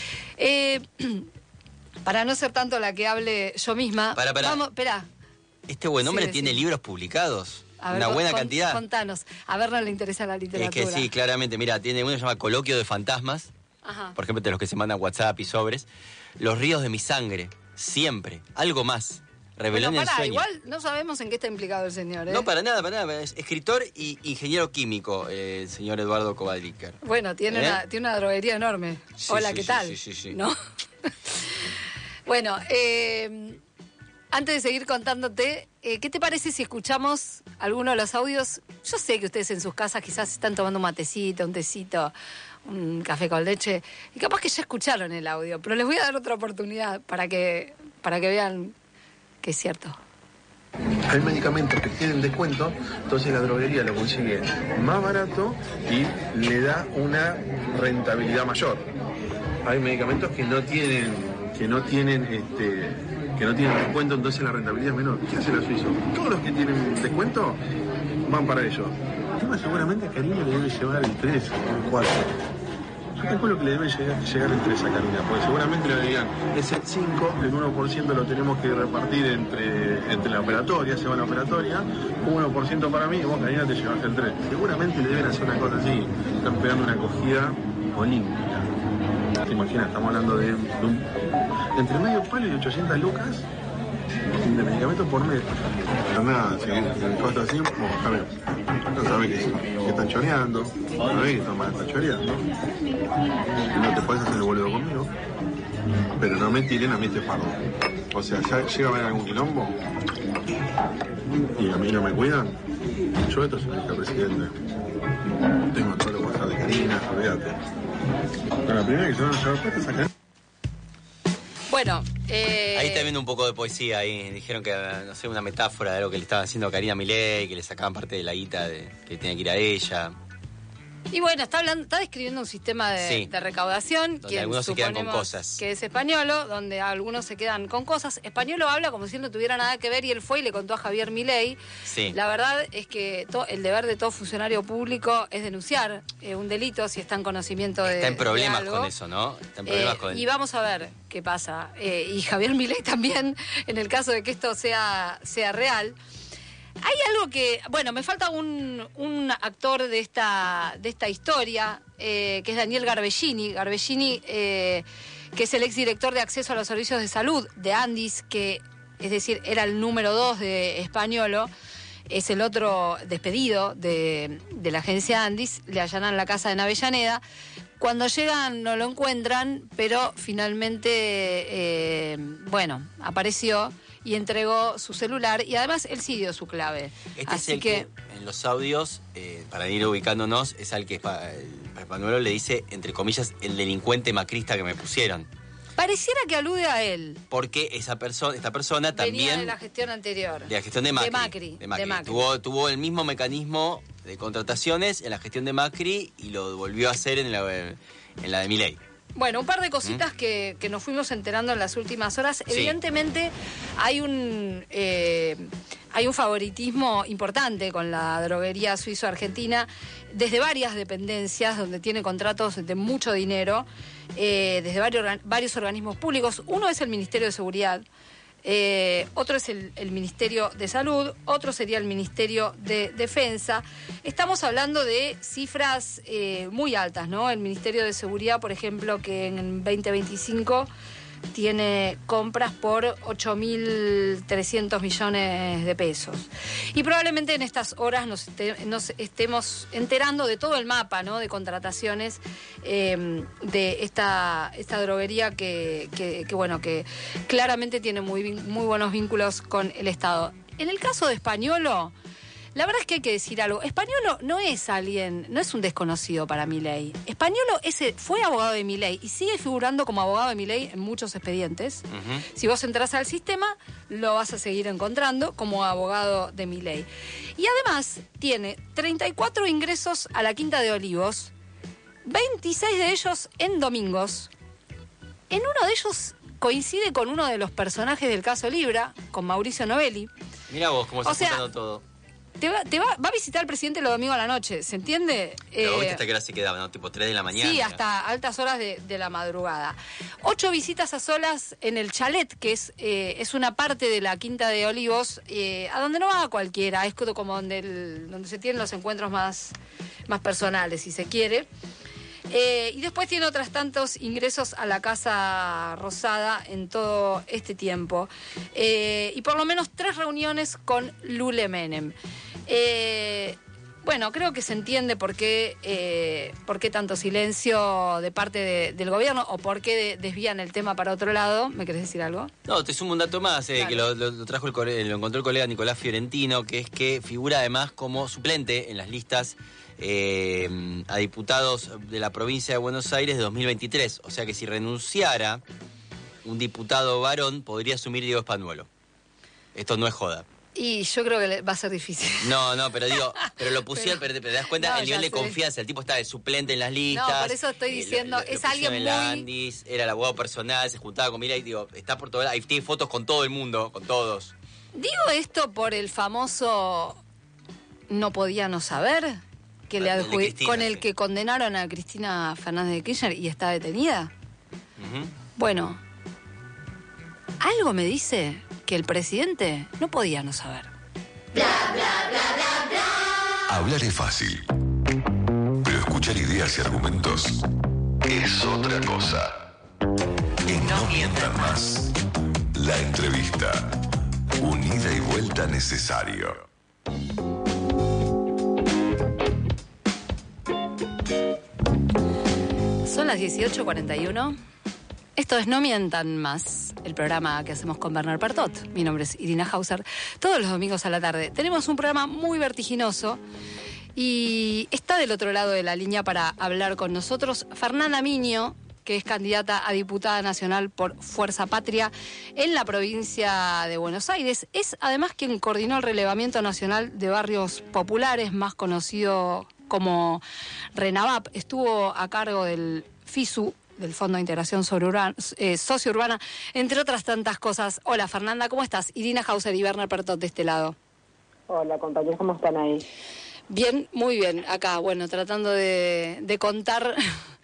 Para no ser tanto la que hable yo misma... Vamos, esperá. Este buen hombre Sí, tiene libros publicados. A ver, una buena cantidad. Contanos. A ver, no le interesa la literatura. Es que sí, claramente. Mira, tiene uno que se llama Coloquio de Fantasmas. Ajá. Por ejemplo, de los que se mandan WhatsApp y sobres. Los ríos de mi sangre. Siempre. Algo más. Rebelión en el sueño. Igual no sabemos en qué está implicado el señor, ¿eh? No, para nada. Es escritor y ingeniero químico, el señor Eduardo Kovalíker. Bueno, tiene una droguería enorme. Sí, Hola, sí, ¿qué sí, tal? Sí. ¿No? Bueno, antes de seguir contándote, ¿qué te parece si escuchamos alguno de los audios? Yo sé que ustedes en sus casas quizás están tomando un matecito, un tecito, un café con leche, y capaz que ya escucharon el audio, pero les voy a dar otra oportunidad para que vean que es cierto. Hay medicamentos que tienen descuento, entonces la droguería lo consigue más barato y le da una rentabilidad mayor. Hay medicamentos que no tienen descuento, entonces la rentabilidad es menor. ¿Qué hace la Suizo? Todos los que tienen descuento van para ellos. Seguramente a Karina le debe llevar el 3 o el 4. Yo calculo que le debe llegar el 3 a Karina, porque seguramente le dirían, es el 5, el 1% lo tenemos que repartir entre la operatoria, se va a la operatoria, 1% para mí, y vos, Karina, te llevaste el 3. Seguramente le deben hacer una cosa así, están pegando una acogida olímpica. ¿Te imaginas? Estamos hablando de entre medio palo y 800 lucas de medicamentos por mes. Pero nada, si el costo así, no sabés que están choreando, sabés que están choreando. No te puedes hacer el boludo conmigo, pero no me tiren a mí este fardo. O sea, ya llega a haber algún quilombo y a mí no me cuidan. Yo esto soy el vicepresidente. Tengo todos los WhatsApp de Karina, olvídate. Pero la primera que se van a llevar puesta es a Karina. Bueno, ahí está viendo un poco de poesía ahí. Dijeron que, no sé, una metáfora de algo que le estaban haciendo a Karina Milei, que le sacaban parte de la guita que tenía que ir a ella. Y bueno, está describiendo un sistema de recaudación. Donde algunos se quedan con cosas. Que es Españolo, donde algunos se quedan con cosas. Españolo habla como si él no tuviera nada que ver y él fue y le contó a Javier Milei. Sí. La verdad es que el deber de todo funcionario público es denunciar un delito si está en conocimiento de Está en problemas algo. con eso, ¿no? Está en problemas con y vamos a ver qué pasa. Y Javier Milei también, en el caso de que esto sea real. Hay algo que, bueno, me falta un actor de esta historia, que es Daniel Garbellini. Garbellini, que es el exdirector de acceso a los servicios de salud de Andis, que, es decir, era el número 2 de Españolo, es el otro despedido de la agencia Andis. Le allanan la casa en Avellaneda. Cuando llegan no lo encuentran, pero finalmente, apareció y entregó su celular y además él sí dio su clave. Así que en los audios, para ir ubicándonos, es al que Panuelo le dice, entre comillas, el delincuente macrista que me pusieron. Pareciera que alude a él. Porque esta persona también... Venía de la gestión anterior. De la gestión de Macri. De Macri. Tuvo el mismo mecanismo de contrataciones en la gestión de Macri y lo volvió a hacer en la de Milei. Bueno, un par de cositas que nos fuimos enterando en las últimas horas. Sí. Evidentemente hay un favoritismo importante con la droguería suizo-argentina desde varias dependencias donde tiene contratos de mucho dinero, desde varios organismos públicos. Uno es el Ministerio de Seguridad, otro es el Ministerio de Salud, otro sería el Ministerio de Defensa. Estamos hablando de cifras muy altas, ¿no? El Ministerio de Seguridad, por ejemplo, que en 2025 tiene compras por 8.300 millones de pesos. Y probablemente en estas horas nos estemos enterando de todo el mapa, ¿no?, de contrataciones de esta droguería que claramente tiene muy buenos vínculos con el Estado. En el caso de Españolo, la verdad es que hay que decir algo. Españolo no es un desconocido para Milei. Españolo fue abogado de Milei y sigue figurando como abogado de Milei en muchos expedientes. Uh-huh. Si vos entras al sistema, lo vas a seguir encontrando como abogado de Milei. Y además tiene 34 ingresos a la Quinta de Olivos, 26 de ellos en domingos. En uno de ellos coincide con uno de los personajes del caso Libra, con Mauricio Novelli. Mirá vos cómo se está juntando todo. Va a visitar al presidente los domingos a la noche, ¿se entiende? Pero viste hasta qué hora se quedaba, ¿no? Tipo 3 de la mañana. Sí, hasta altas horas de la madrugada. 8 visitas a solas en el chalet, que es una parte de la Quinta de Olivos, a donde no va cualquiera, es como donde se tienen los encuentros más personales, si se quiere. Y después tiene otros tantos ingresos a la Casa Rosada en todo este tiempo. Y por lo menos 3 reuniones con Lule Menem. Bueno, creo que se entiende por qué tanto silencio de parte del gobierno o por qué desvían el tema para otro lado. ¿Me querés decir algo? No, te sumo un dato más, que lo encontró el colega Nicolás Fiorentino, que es que figura además como suplente en las listas a diputados de la provincia de Buenos Aires de 2023. O sea que si renunciara un diputado varón, podría asumir Diego Españolo. Esto no es joda. Y yo creo que va a ser difícil. No, pero lo pusieron, pero te das cuenta el nivel de confianza. El tipo está de suplente en las listas. No, por eso estoy diciendo, es alguien muy... Landis, era el abogado personal, se juntaba con Milei, digo, está por todo. Ahí tiene fotos con todo el mundo, con todos. Digo esto por el famoso no podía no saber que con el que condenaron a Cristina Fernández de Kirchner y está detenida. Uh-huh. Bueno, algo me dice que el presidente no podía no saber. Bla, bla, bla, bla, bla. Hablar es fácil, pero escuchar ideas y argumentos es otra cosa. En No Mientan Más, la entrevista. Un ida y vuelta necesario. Son las 18:41. Esto es No Mientan Más, el programa que hacemos con Bernard Partot. Mi nombre es Irina Hauser. Todos los domingos a la tarde tenemos un programa muy vertiginoso y está del otro lado de la línea para hablar con nosotros Fernanda Miño, que es candidata a diputada nacional por Fuerza Patria en la provincia de Buenos Aires. Es además quien coordinó el relevamiento nacional de barrios populares, más conocido como RENAVAP. Estuvo a cargo del FISU, del Fondo de Integración Sociourbana, entre otras tantas cosas. Hola Fernanda, ¿cómo estás? Irina Hauser y Bernard Partot de este lado. Hola compañeros, ¿cómo están ahí? Bien, muy bien. Acá, bueno, tratando de contar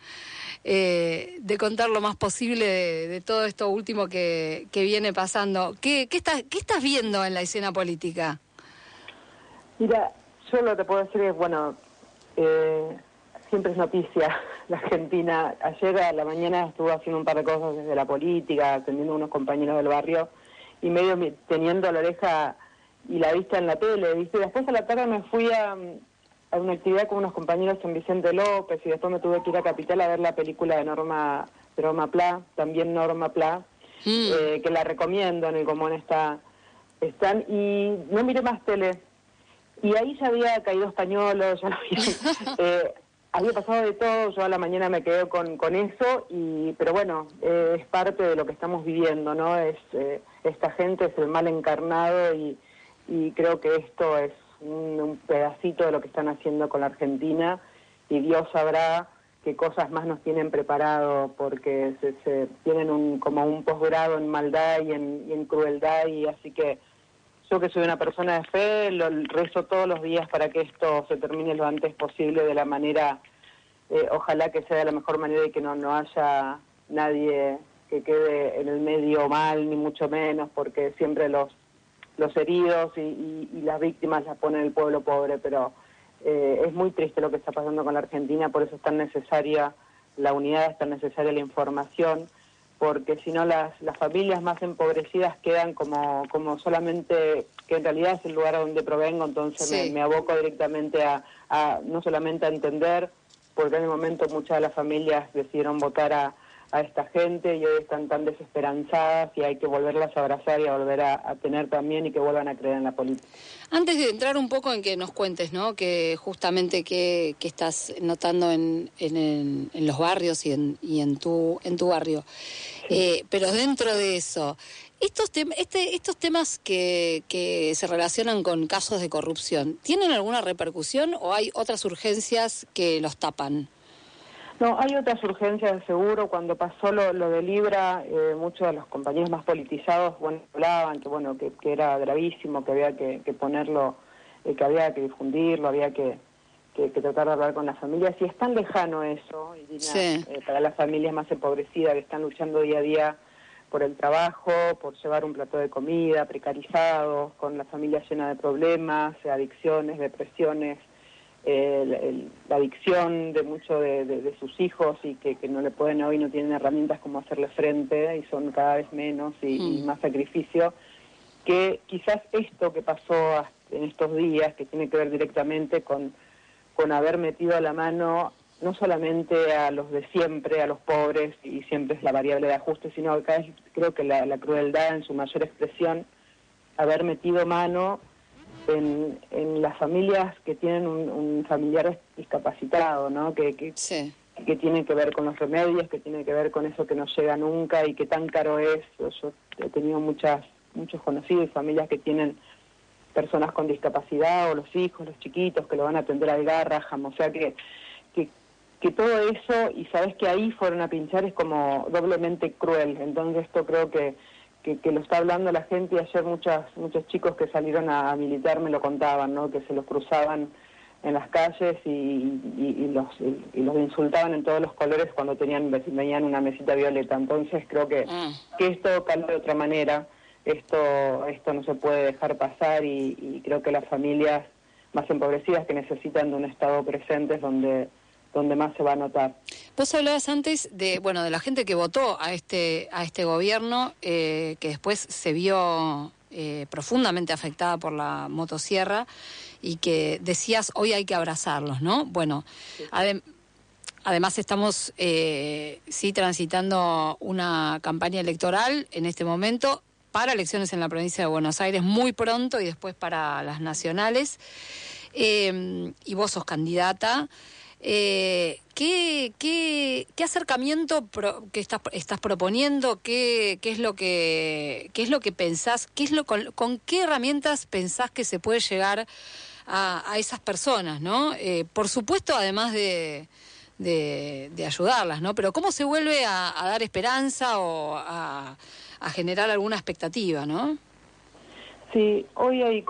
lo más posible de todo esto último que viene pasando. ¿Qué estás viendo en la escena política? Mira, yo lo que te puedo decir es, bueno, siempre es noticia la Argentina. Ayer a la mañana estuve haciendo un par de cosas desde la política, atendiendo a unos compañeros del barrio y medio teniendo la oreja y la vista en la tele, ¿viste? Después a la tarde me fui a una actividad con unos compañeros en Vicente López y después me tuve que ir a Capital a ver la película de Norma Pla, también Norma Pla, que la recomiendo, en el Común están, y no miré más tele. Y ahí ya había caído Españolo, ya lo había pasado de todo, yo a la mañana me quedé con eso, pero bueno, es parte de lo que estamos viviendo, ¿no? Esta gente es el mal encarnado y creo que esto es un pedacito de lo que están haciendo con la Argentina y Dios sabrá qué cosas más nos tienen preparado porque se tienen como un posgrado en maldad y en crueldad y así que yo que soy una persona de fe, lo rezo todos los días para que esto se termine lo antes posible de la manera, ojalá que sea de la mejor manera y que no haya nadie que quede en el medio mal, ni mucho menos, porque siempre los heridos y las víctimas las pone el pueblo pobre, pero es muy triste lo que está pasando con la Argentina, por eso es tan necesaria la unidad, es tan necesaria la información, porque si no las familias más empobrecidas quedan como solamente, que en realidad es el lugar a donde provengo, entonces Sí. me aboco directamente a no solamente a entender, porque en el momento muchas de las familias decidieron votar a esta gente y hoy están tan desesperanzadas y hay que volverlas a abrazar y a volver a tener también y que vuelvan a creer en la política. Antes de entrar un poco en que nos cuentes, ¿no? Que justamente qué estás notando en los barrios y en tu barrio. Pero dentro de eso, estos temas que se relacionan con casos de corrupción, ¿tienen alguna repercusión o hay otras urgencias que los tapan? No, hay otras urgencias seguro. Cuando pasó lo de Libra, muchos de los compañeros más politizados, hablaban que era gravísimo, que había que ponerlo, que había que difundirlo, había que tratar de hablar con las familias. Y es tan lejano eso, Irina, para las familias más empobrecidas que están luchando día a día por el trabajo, por llevar un plato de comida, precarizados, con la familia llena de problemas, adicciones, depresiones, la adicción de muchos de sus hijos y que no le pueden hoy, no tienen herramientas como hacerle frente y son cada vez menos y más sacrificio, que quizás esto que pasó en estos días, que tiene que ver directamente con haber metido a la mano no solamente a los de siempre, a los pobres, y siempre es la variable de ajuste, sino acá creo que la crueldad en su mayor expresión, haber metido mano en las familias que tienen un familiar discapacitado, ¿no? Que tiene que ver con los remedios, que tiene que ver con eso que no llega nunca y que tan caro es. Yo he tenido muchos conocidos y familias que tienen personas con discapacidad o los hijos, los chiquitos, que lo van a atender al Garraham, o sea que todo eso, y sabes que ahí fueron a pinchar, es como doblemente cruel. Entonces esto creo que lo está hablando la gente, y ayer muchos chicos que salieron a militar me lo contaban, ¿no? Que se los cruzaban en las calles y los insultaban en todos los colores cuando venían una mesita violeta. Entonces creo que esto cala de otra manera, esto no se puede dejar pasar y creo que las familias más empobrecidas que necesitan de un Estado presente es donde más se va a notar. Vos hablabas antes de la gente que votó a este gobierno, que después se vio profundamente afectada por la motosierra y que decías hoy hay que abrazarlos, ¿no? Bueno, además estamos transitando una campaña electoral en este momento para elecciones en la provincia de Buenos Aires muy pronto y después para las nacionales, y vos sos candidata. ¿Qué acercamiento que estás proponiendo? ¿Qué es lo que pensás? ¿Con qué herramientas pensás que se puede llegar a esas personas, ¿no? Por supuesto, además de ayudarlas, ¿no? Pero ¿cómo se vuelve a dar esperanza o a generar alguna expectativa, ¿no? Sí, hoy hay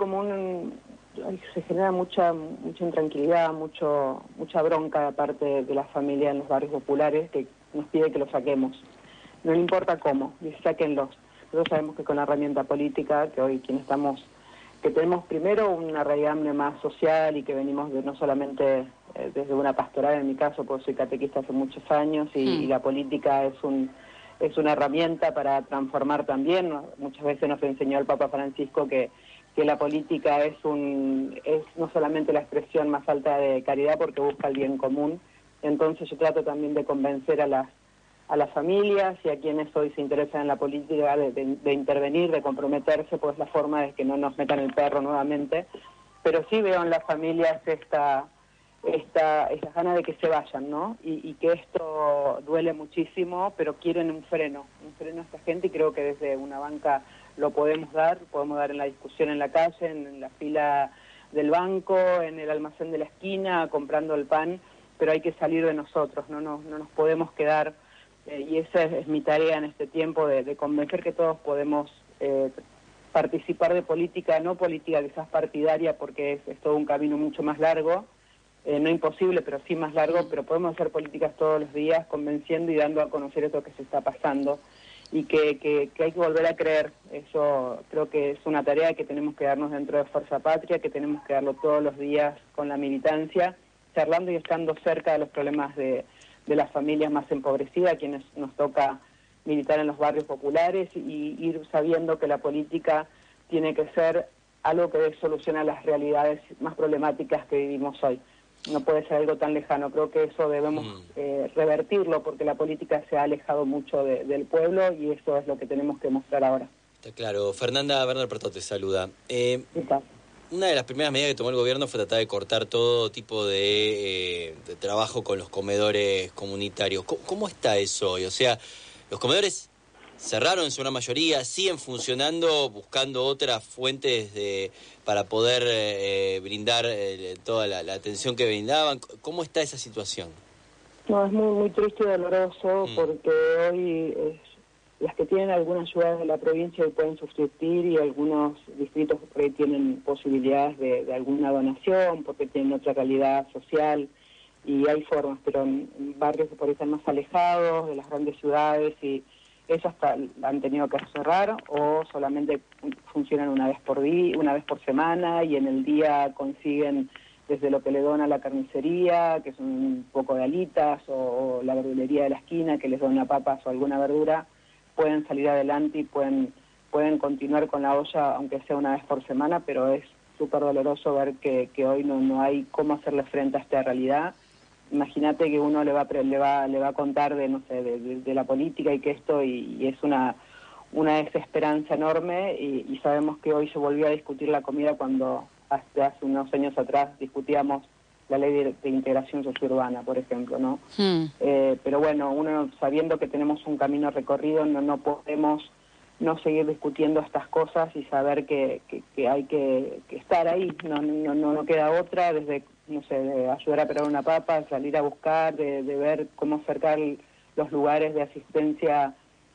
se genera mucha intranquilidad, mucha bronca de parte de la familia en los barrios populares que nos pide que los saquemos. No le importa cómo, sáquenlos. Nosotros sabemos que con la herramienta política, que hoy que tenemos primero una realidad más social y que venimos no solamente desde una pastoral, en mi caso, porque soy catequista hace muchos años y la política es una herramienta para transformar también. Muchas veces nos enseñó el Papa Francisco que la política es no solamente la expresión más alta de caridad porque busca el bien común. Entonces yo trato también de convencer a las familias y a quienes hoy se interesan en la política de intervenir, de comprometerse, pues la forma de que no nos metan el perro nuevamente. Pero sí veo en las familias esta ganas de que se vayan, ¿no? Y que esto duele muchísimo, pero quieren un freno a esta gente, y creo que desde una banca lo podemos dar en la discusión en la calle, en la fila del banco, en el almacén de la esquina, comprando el pan, pero hay que salir de nosotros, no nos podemos quedar, y esa es mi tarea en este tiempo, de convencer que todos podemos participar de política, no política quizás partidaria, porque es todo un camino mucho más largo, no imposible, pero sí más largo, pero podemos hacer políticas todos los días, convenciendo y dando a conocer esto que se está pasando. y que hay que volver a creer. Eso creo que es una tarea que tenemos que darnos dentro de Fuerza Patria, que tenemos que darlo todos los días con la militancia, charlando y estando cerca de los problemas de las familias más empobrecidas, quienes nos toca militar en los barrios populares, y ir sabiendo que la política tiene que ser algo que dé solución a las realidades más problemáticas que vivimos hoy. No puede ser algo tan lejano. Creo que eso debemos revertirlo, porque la política se ha alejado mucho del pueblo, y eso es lo que tenemos que mostrar ahora. Está claro. Fernanda Bernal Pertot te saluda. Una de las primeras medidas que tomó el gobierno fue tratar de cortar todo tipo de trabajo con los comedores comunitarios. ¿Cómo está eso hoy? O sea, los comedores cerraron en su gran mayoría, siguen funcionando, buscando otras fuentes para poder brindar toda la atención que brindaban. ¿Cómo está esa situación? No, es muy, muy triste y doloroso, porque hoy las que tienen alguna ayuda de la provincia hoy pueden subsistir, y algunos distritos que tienen posibilidades de alguna donación porque tienen otra realidad social, y hay formas, pero en barrios que por ahí están más alejados de las grandes ciudades, y esas han tenido que cerrar, o solamente funcionan una vez por día, una vez por semana, y en el día consiguen desde lo que le dona la carnicería, que son un poco de alitas, o la verdulería de la esquina que les dona papas o alguna verdura, pueden salir adelante y pueden continuar con la olla, aunque sea una vez por semana, pero es súper doloroso ver que hoy no hay cómo hacerle frente a esta realidad. Imagínate que uno le va a contar de la política y que esto, y es una desesperanza enorme, y sabemos que hoy se volvió a discutir la comida cuando hace unos años atrás discutíamos la ley de integración sociourbana, por ejemplo, ¿no? Pero bueno, uno sabiendo que tenemos un camino recorrido, no podemos no seguir discutiendo estas cosas y saber que hay que estar ahí, no queda otra, desde, no sé, de ayudar a pelar una papa, salir a buscar, de ver cómo acercar los lugares de asistencia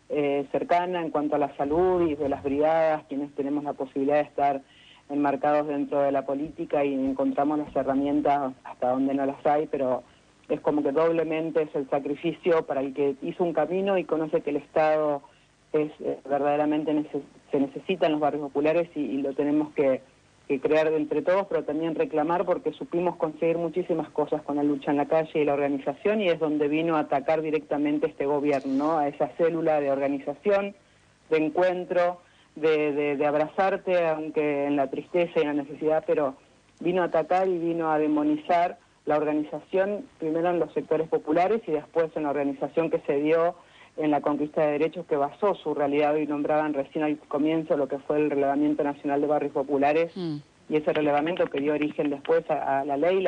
cercana en cuanto a la salud, y de las brigadas, quienes tenemos la posibilidad de estar enmarcados dentro de la política y encontramos las herramientas hasta donde no las hay, pero es como que doblemente es el sacrificio para el que hizo un camino y conoce que el Estado es verdaderamente se necesita en los barrios populares, y lo tenemos que crear entre todos, pero también reclamar, porque supimos conseguir muchísimas cosas con la lucha en la calle y la organización, y es donde vino a atacar directamente este gobierno, ¿no? A esa célula de organización, de encuentro, de abrazarte, aunque en la tristeza y en la necesidad, pero vino a atacar y vino a demonizar la organización, primero en los sectores populares y después en la organización que se dio en la conquista de derechos, que basó su realidad, y nombraban recién al comienzo lo que fue el Relevamiento Nacional de Barrios Populares, y ese relevamiento que dio origen después a la ley, la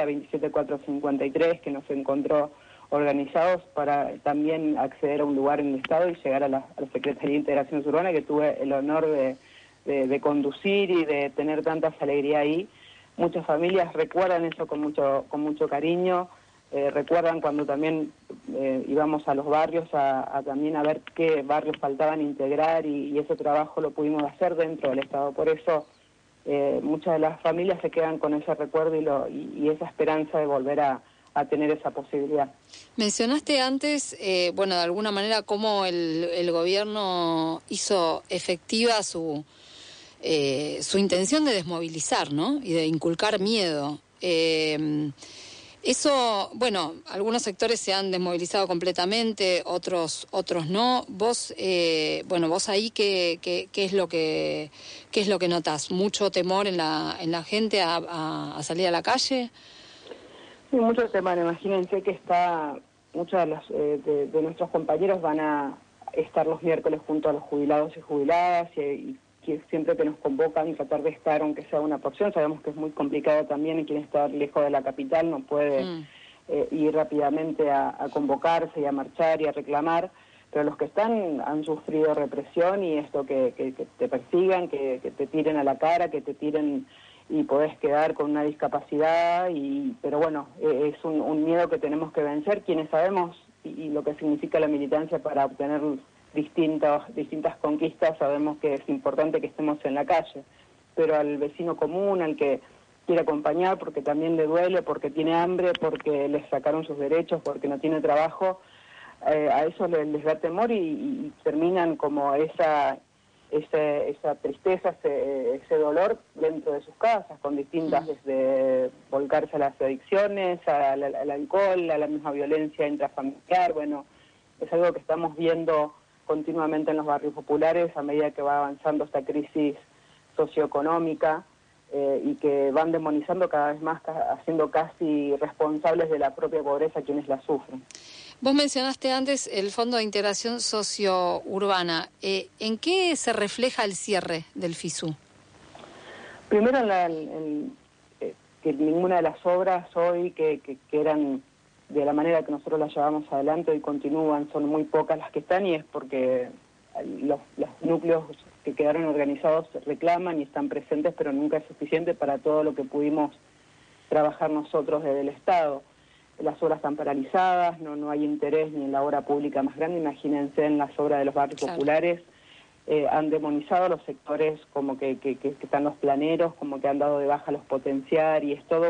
27453, que nos encontró organizados para también acceder a un lugar en el Estado y llegar a la Secretaría de Integración Urbana, que tuve el honor de conducir y de tener tantas alegrías ahí. Muchas familias recuerdan eso con mucho cariño, recuerdan cuando también íbamos a los barrios también a ver qué barrios faltaban integrar, y ese trabajo lo pudimos hacer dentro del Estado. Por eso muchas de las familias se quedan con ese recuerdo y esa esperanza de volver a tener esa posibilidad. Mencionaste antes, de alguna manera cómo el gobierno hizo efectiva su intención de desmovilizar, ¿no? Y de inculcar miedo. Eso, algunos sectores se han desmovilizado completamente, otros no. Vos ahí qué es lo que notás, mucho temor en la gente a salir a la calle. Sí, muchos temas. Imagínense que muchos de nuestros compañeros van a estar los miércoles junto a los jubilados y jubiladas, y que siempre que nos convocan tratar de estar, aunque sea una porción. Sabemos que es muy complicado también, y quien está lejos de la capital no puede ir rápidamente a convocarse y a marchar y a reclamar, pero los que han sufrido represión, y esto que te persigan, que te tiren a la cara, que te tiren y podés quedar con una discapacidad, pero bueno, es un miedo que tenemos que vencer, quienes sabemos y lo que significa la militancia para obtener distintas conquistas. Sabemos que es importante que estemos en la calle, pero al vecino común, al que quiere acompañar porque también le duele, porque tiene hambre, porque le sacaron sus derechos, porque no tiene trabajo, a eso les da temor y terminan como esa tristeza, ese dolor dentro de sus casas, con distintas, desde volcarse a las adicciones, al alcohol, a la misma violencia intrafamiliar. Bueno, es algo que estamos viendo continuamente en los barrios populares a medida que va avanzando esta crisis socioeconómica, y que van demonizando cada vez más, haciendo casi responsables de la propia pobreza quienes la sufren. Vos mencionaste antes el Fondo de Integración Sociourbana. ¿En qué se refleja el cierre del FISU? Primero, que ninguna de las obras hoy que eran de la manera que nosotros las llevamos adelante y continúan, son muy pocas las que están, y es porque los núcleos que quedaron organizados reclaman y están presentes, pero nunca es suficiente para todo lo que pudimos trabajar nosotros desde el Estado. Las obras están paralizadas, no hay interés ni en la obra pública más grande. Imagínense en las obras de los barrios populares, han demonizado los sectores como que están los planeros, como que han dado de baja los potenciar, y es todo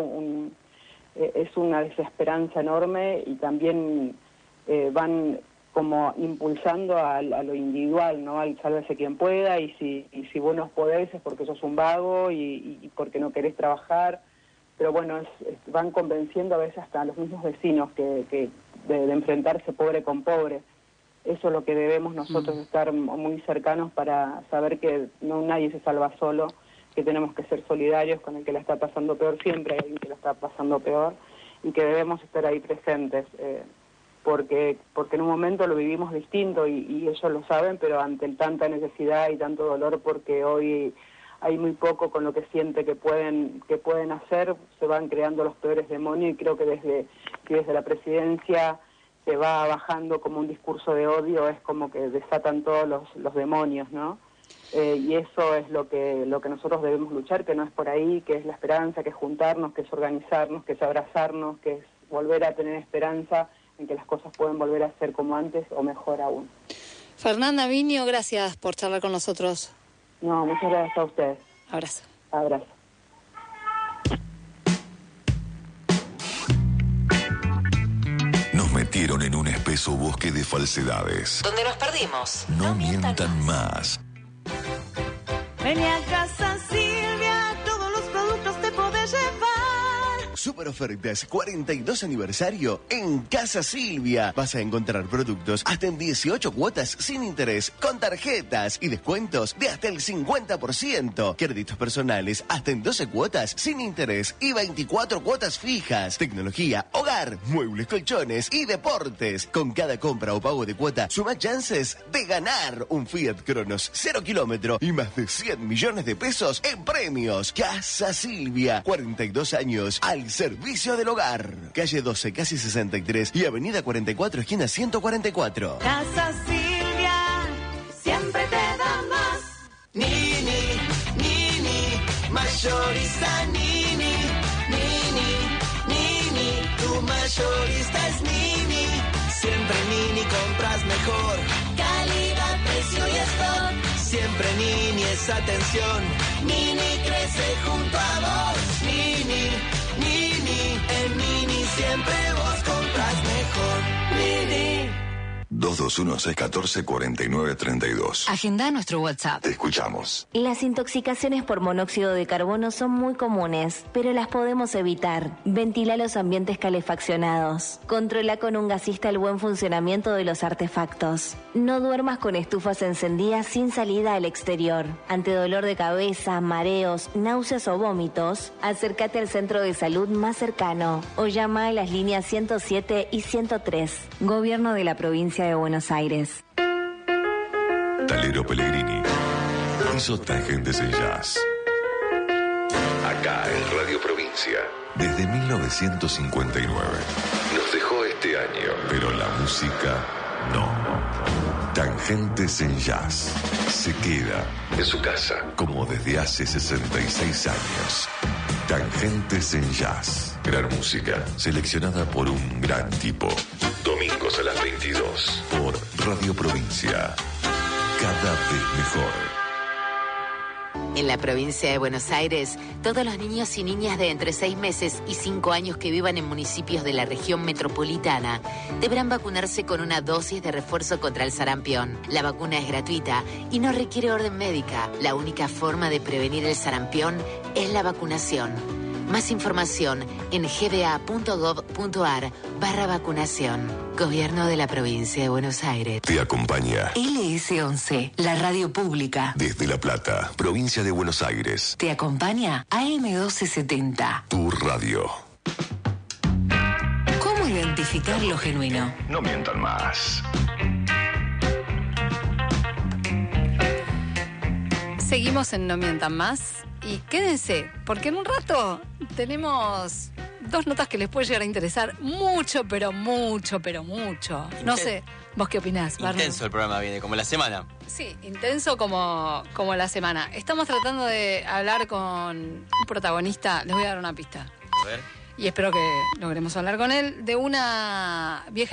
es una desesperanza enorme, y también van como impulsando a lo individual, ¿no? Al sálvese quien pueda, y si vos no podés es porque sos un vago y porque no querés trabajar. Pero bueno, van convenciendo a veces hasta a los mismos vecinos de enfrentarse pobre con pobre. Eso es lo que debemos nosotros estar muy cercanos para saber que nadie se salva solo, que tenemos que ser solidarios con el que la está pasando peor. Siempre hay alguien que la está pasando peor, y que debemos estar ahí presentes, porque en un momento lo vivimos distinto y ellos lo saben, pero ante tanta necesidad y tanto dolor, porque hoy hay muy poco con lo que siente que pueden hacer, se van creando los peores demonios, y creo que desde la presidencia se va bajando como un discurso de odio, es como que desatan todos los demonios, ¿no? Y eso es lo que nosotros debemos luchar, que no es por ahí, que es la esperanza, que es juntarnos, que es organizarnos, que es abrazarnos, que es volver a tener esperanza en que las cosas pueden volver a ser como antes o mejor aún. Fernanda Viño, gracias por charlar con nosotros. No, muchas gracias a ustedes. Abrazo. Abrazo. Nos metieron en un espeso bosque de falsedades. Donde nos perdimos. No mientan más. Ven a Casa Silvia, todos los productos te podés llevar. Super ofertas 42 aniversario en Casa Silvia. Vas a encontrar productos hasta en 18 cuotas sin interés, con tarjetas y descuentos de hasta el 50%. Créditos personales hasta en 12 cuotas sin interés y 24 cuotas fijas. Tecnología, hogar, muebles, colchones y deportes. Con cada compra o pago de cuota, suma chances de ganar un Fiat Cronos 0 kilómetro y más de 100 millones de pesos en premios. Casa Silvia, 42 años al servicio del hogar. Calle 12, casi 63 y Avenida 44, esquina 144. Casa Silvia, siempre te da más. Nini, mayorista Nini, tu mayorista es Nini. Siempre Nini compras mejor. Calidad, precio y stock. Siempre Nini es atención. Nini crece junto a vos. Nini, en Nini siempre vos compras mejor. Nini. 221-614-4932. Agenda nuestro WhatsApp. Te escuchamos. Las intoxicaciones por monóxido de carbono son muy comunes, pero las podemos evitar. Ventila los ambientes calefaccionados. Controla con un gasista el buen funcionamiento de los artefactos. No duermas con estufas encendidas sin salida al exterior. Ante dolor de cabeza, mareos, náuseas o vómitos, acércate al centro de salud más cercano o llama a las líneas 107 y 103. Gobierno de la provincia de Buenos Aires. Talero Pellegrini hizo Tangentes en Jazz. Acá en Radio Provincia. Desde 1959. Nos dejó este año, pero la música no. Tangentes en Jazz. Se queda en su casa, como desde hace 66 años. Tangentes en Jazz. Gran música, seleccionada por un gran tipo. Domingos a las 22, por Radio Provincia. Cada vez mejor. En la provincia de Buenos Aires, todos los niños y niñas de entre 6 meses y 5 años que vivan en municipios de la región metropolitana deberán vacunarse con una dosis de refuerzo contra el sarampión. La vacuna es gratuita y no requiere orden médica. La única forma de prevenir el sarampión es la vacunación. Más información en gba.gov.ar/vacunación. Gobierno de la provincia de Buenos Aires. Te acompaña LS11, la radio pública. desde La Plata, provincia de Buenos Aires. Te acompaña AM1270. Tu radio. ¿Cómo identificar lo genuino? No mientan más. Seguimos en No Mientan Más y quédense, porque en un rato tenemos 2 notas que les puede llegar a interesar mucho, pero mucho, pero mucho. No sé, ¿vos qué opinás, Barney? Intenso el programa viene, como la semana. Sí, intenso como la semana. Estamos tratando de hablar con un protagonista, les voy a dar una pista. A ver. Y espero que logremos hablar con él, de una vieja